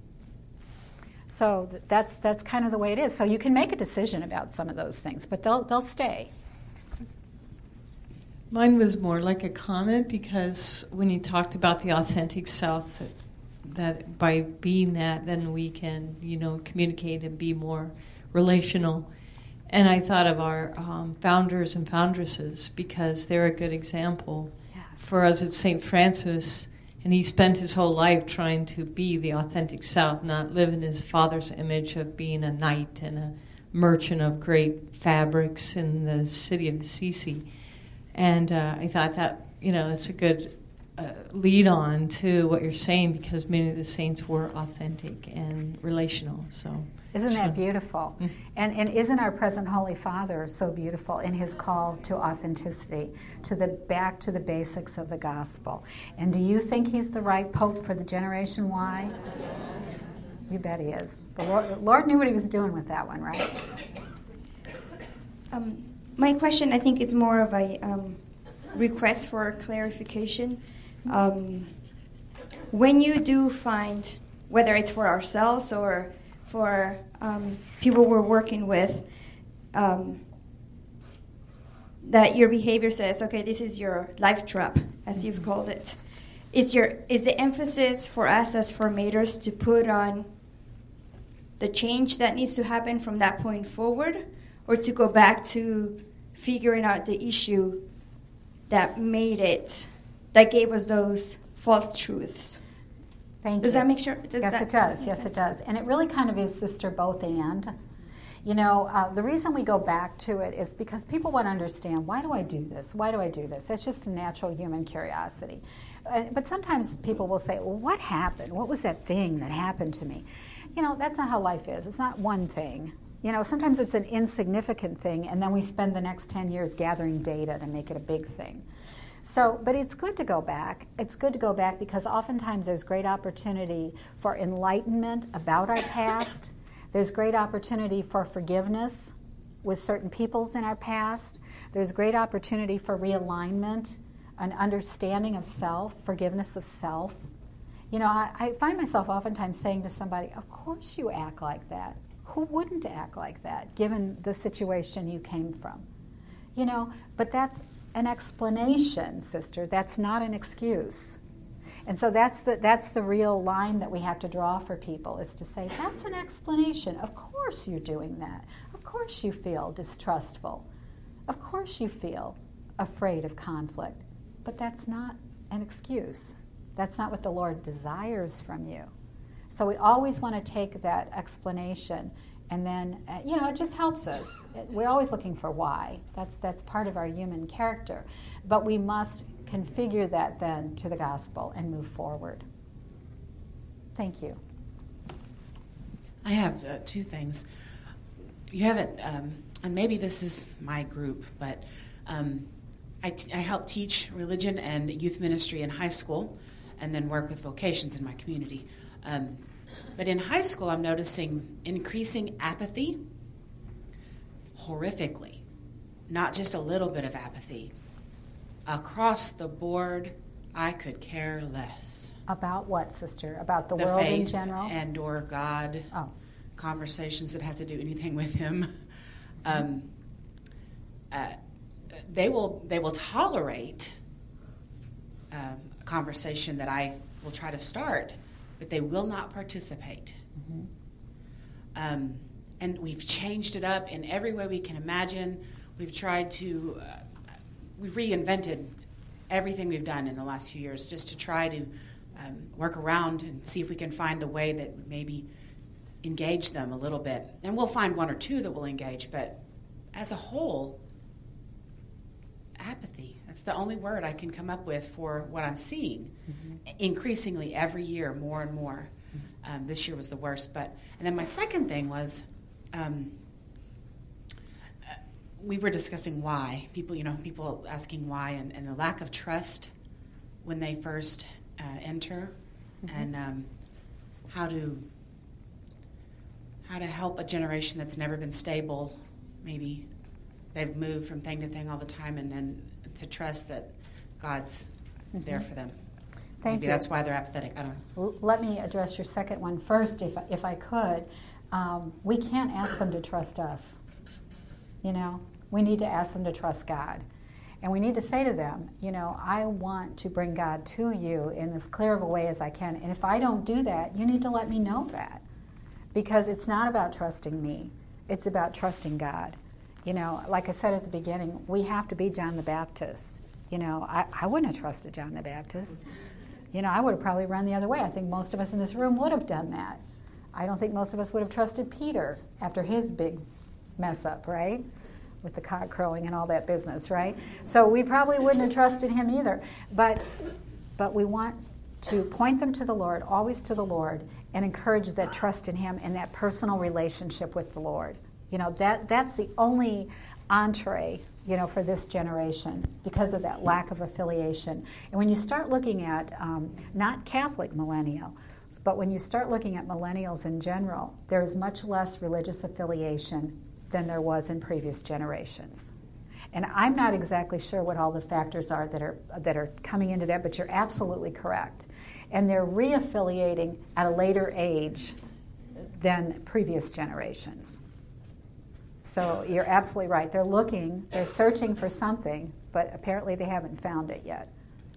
So th- that's that's kind of the way it is. So you can make a decision about some of those things, but they'll they'll stay. Mine was more like a comment because when you talked about the authentic self, that, that by being that, then we can, you know, communicate and be more relational. And I thought of our um, founders and foundresses because they're a good example. Yes. For us at Saint Francis, and he spent his whole life trying to be the authentic self, not live in his father's image of being a knight and a merchant of great fabrics in the city of Assisi. And uh, I thought that, you know, it's a good uh, lead on to what you're saying, because many of the saints were authentic and relational. So isn't that so. beautiful? Mm-hmm. And and isn't our present Holy Father so beautiful in his call to authenticity, to the back to the basics of the gospel? And do you think he's the right Pope for the Generation Y? You bet he is. The Lord, Lord knew what he was doing with that one, right? Um, my question, I think, is more of a um, request for clarification. Um, when you do find, whether it's for ourselves or for um, people we're working with, um, that your behavior says, okay, this is your life trap, as you've called it. Is your is the emphasis for us as formators to put on the change that needs to happen from that point forward, or to go back to figuring out the issue that made it, that gave us those false truths? Thank does you. that make sure? Does yes, that it does. Yes, sense? it does. And it really kind of is sister both and. You know, uh, the reason we go back to it is because people want to understand, why do I do this? Why do I do this? It's just a natural human curiosity. Uh, but sometimes people will say, well, what happened? What was that thing that happened to me? You know, that's not how life is. It's not one thing. You know, sometimes it's an insignificant thing, and then we spend the next ten years gathering data to make it a big thing. So, but it's good to go back. It's good to go back because oftentimes there's great opportunity for enlightenment about our past. There's great opportunity for forgiveness with certain peoples in our past. There's great opportunity for realignment, an understanding of self, forgiveness of self. You know, I, I find myself oftentimes saying to somebody, of course you act like that. Who wouldn't act like that, given the situation you came from? You know, but that's an explanation, sister. That's not an excuse. And so that's the that's the real line that we have to draw for people, is to say, that's an explanation. Of course you're doing that. Of course you feel distrustful. Of course you feel afraid of conflict. But that's not an excuse. That's not what the Lord desires from you. So we always want to take that explanation, and then, uh, you know, it just helps us. It, we're always looking for why. That's that's part of our human character. But we must configure that then to the gospel and move forward. Thank you. I have uh, two things. You haven't, um, and maybe this is my group, but um, I, t- I help teach religion and youth ministry in high school, and then work with vocations in my community. Um, but in high school, I'm noticing increasing apathy, horrifically, not just a little bit of apathy. Across the board, I could care less. About what, sister? About the, the world faith in general? and or God, oh. conversations that have to do anything with Him. Um, uh, they will they will tolerate um, a conversation that I will try to start, but they will not participate. Mm-hmm. Um, and we've changed it up in every way we can imagine. We've tried to, uh, we've reinvented everything we've done in the last few years just to try to um, work around and see if we can find the way that would maybe engage them a little bit. And we'll find one or two that will engage, but as a whole, apathy. That's the only word I can come up with for what I'm seeing. Mm-hmm. Increasingly every year, more and more. Mm-hmm. Um, this year was the worst. But and then my second thing was, um, uh, we were discussing why. People, you know, people asking why, and, and the lack of trust when they first uh, enter, mm-hmm. and um, how to how to help a generation that's never been stable. Maybe they've moved from thing to thing all the time, and then to trust that God's mm-hmm. there for them. Thank Maybe you. That's why they're apathetic. I don't know. L- let me address your second one first, if if I could. Um, we can't ask them to trust us. You know, we need to ask them to trust God. And we need to say to them, you know, I want to bring God to you in as clear of a way as I can. And if I don't do that, you need to let me know that. Because it's not about trusting me. It's about trusting God. You know, like I said at the beginning, we have to be John the Baptist. You know, I, I wouldn't have trusted John the Baptist. You know, I would have probably run the other way. I think most of us in this room would have done that. I don't think most of us would have trusted Peter after his big mess up, right? With the cock crowing and all that business, right? So we probably wouldn't have trusted him either. But but we want to point them to the Lord, always to the Lord, and encourage that trust in him and that personal relationship with the Lord. You know, that that's the only entree, you know, for this generation because of that lack of affiliation. And when you start looking at um, not Catholic millennials, but when you start looking at millennials in general, there is much less religious affiliation than there was in previous generations. And I'm not exactly sure what all the factors are that are that are coming into that, but you're absolutely correct. And they're reaffiliating at a later age than previous generations. So you're absolutely right. They're looking, they're searching for something, but apparently they haven't found it yet.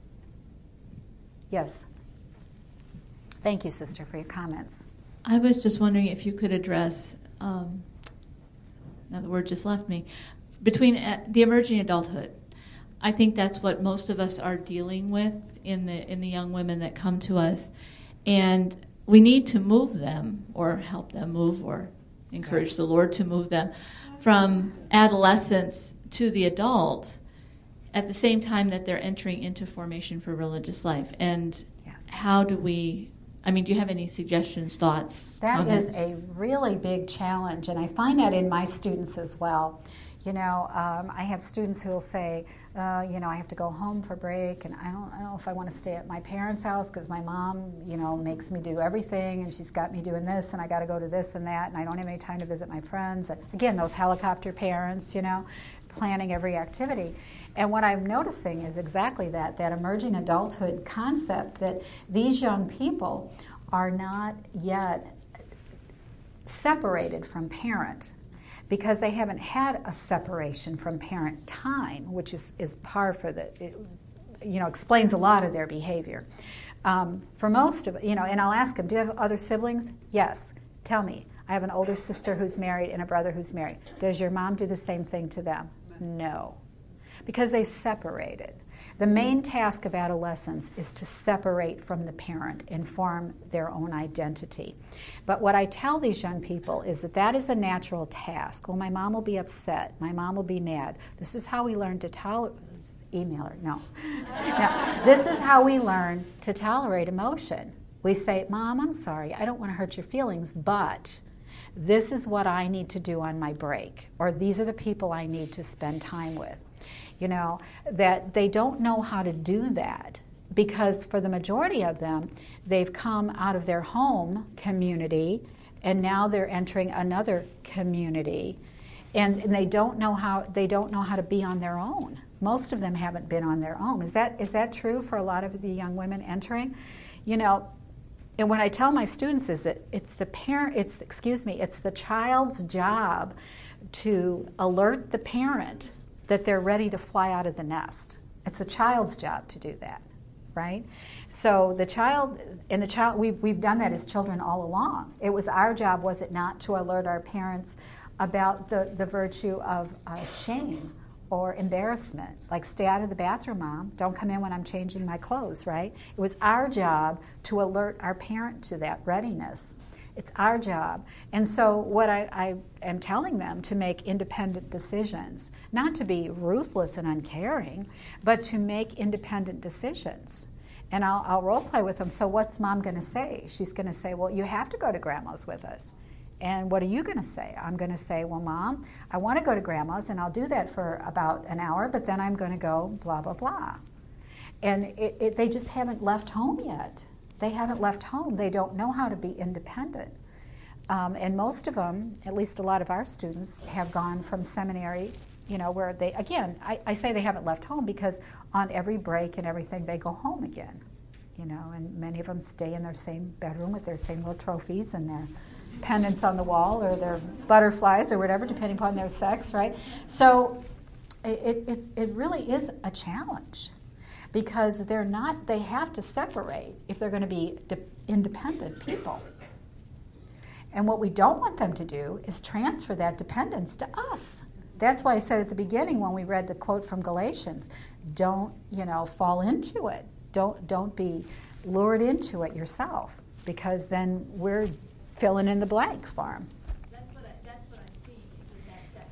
Yes. Thank you, sister, for your comments. I was just wondering if you could address, um, now the word just left me, between uh, the emerging adulthood. I think that's what most of us are dealing with in the in the young women that come to us, and we need to move them or help them move or encourage yes. the Lord to move them from adolescence to the adult at the same time that they're entering into formation for religious life. And yes. how do we, I mean, do you have any suggestions, thoughts, That comments? is a really big challenge, and I find that in my students as well. You know, um, I have students who will say, uh, you know, I have to go home for break, and I don't, I don't know if I want to stay at my parents' house because my mom, you know, makes me do everything, and she's got me doing this, and I got to go to this and that, and I don't have any time to visit my friends. And again, those helicopter parents, you know, planning every activity. And what I'm noticing is exactly that, that emerging adulthood concept, that these young people are not yet separated from parent, because they haven't had a separation from parent time, which is, is par for the, it, you know, explains a lot of their behavior. Um, for most of, you know, and I'll ask them, do you have other siblings? Yes. Tell me. I have an older sister who's married and a brother who's married. Does your mom do the same thing to them? No. Because they separated. The main task of adolescence is to separate from the parent and form their own identity. But what I tell these young people is that that is a natural task. Well, my mom will be upset. My mom will be mad. This is how we learn to tolerate. Email her. No. no. This is how we learn to tolerate emotion. We say, Mom, I'm sorry. I don't want to hurt your feelings, but this is what I need to do on my break. Or these are the people I need to spend time with. You know, that they don't know how to do that because for the majority of them, they've come out of their home community and now they're entering another community, and, and they don't know how they don't know how to be on their own. Most of them haven't been on their own. Is that is that true for a lot of the young women entering? You know, and what I tell my students is that it's the parent, it's excuse me, it's the child's job to alert the parent that they're ready to fly out of the nest. It's a child's job to do that, right? So the child, and the child, we've, we've done that as children all along. It was our job, was it not, to alert our parents about the, the virtue of uh, shame or embarrassment. Like, stay out of the bathroom, Mom. Don't come in when I'm changing my clothes, right? It was our job to alert our parent to that readiness. It's our job. And so what I, I am telling them, to make independent decisions, not to be ruthless and uncaring, but to make independent decisions. And I'll, I'll role play with them. So what's Mom going to say? She's going to say, well, you have to go to Grandma's with us. And what are you going to say? I'm going to say, well, Mom, I want to go to Grandma's, and I'll do that for about an hour, but then I'm going to go blah, blah, blah. And it, it, they just haven't left home yet. They haven't left home. They don't know how to be independent. Um, and most of them, at least a lot of our students, have gone from seminary, you know, where they, again, I, I say they haven't left home because on every break and everything, they go home again, you know, and many of them stay in their same bedroom with their same little trophies and their pendants on the wall or their butterflies or whatever, depending upon their sex, right? So it, it, it really is a challenge. Because they're not, they have to separate if they're going to be de- independent people. And what we don't want them to do is transfer that dependence to us. That's why I said at the beginning when we read the quote from Galatians, don't, you know, fall into it. Don't don't be lured into it yourself, because then we're filling in the blank for them. That's what I, that's what I'm seeing, is that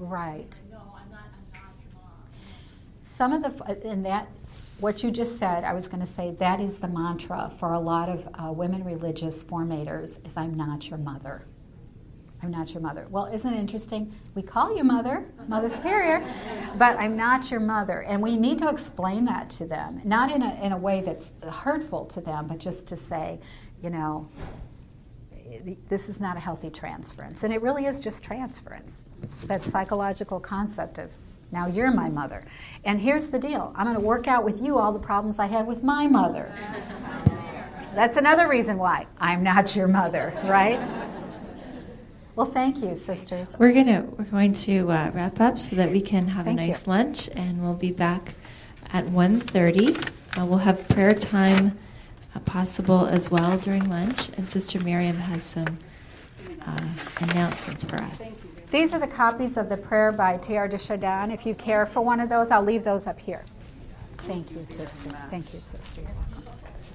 Right. No, I'm not, I'm not your mom. Some of the, in that, what you just said, I was going to say that is the mantra for a lot of uh, women religious formators is I'm not your mother. I'm not your mother. Well, isn't it interesting? We call you mother, Mother Superior, but I'm not your mother. And we need to explain that to them, not in a, in a way that's hurtful to them, but just to say, you know, this is not a healthy transference. And it really is just transference. It's that psychological concept of, now you're my mother. And here's the deal. I'm going to work out with you all the problems I had with my mother. That's another reason why I'm not your mother, right? Well, thank you, sisters. We're gonna we're going to uh, wrap up so that we can have Thank a nice you. lunch, and we'll be back at one thirty. Uh, we'll have prayer time uh, possible as well during lunch, and Sister Miriam has some uh, announcements for us. These are the copies of the prayer by Teilhard de Chardin. If you care for one of those, I'll leave those up here. Thank you, sister. Thank you, sister. You're welcome.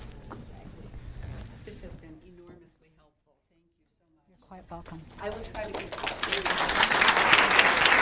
This has been enormously helpful. Thank you so much. You're quite welcome. I will try to keep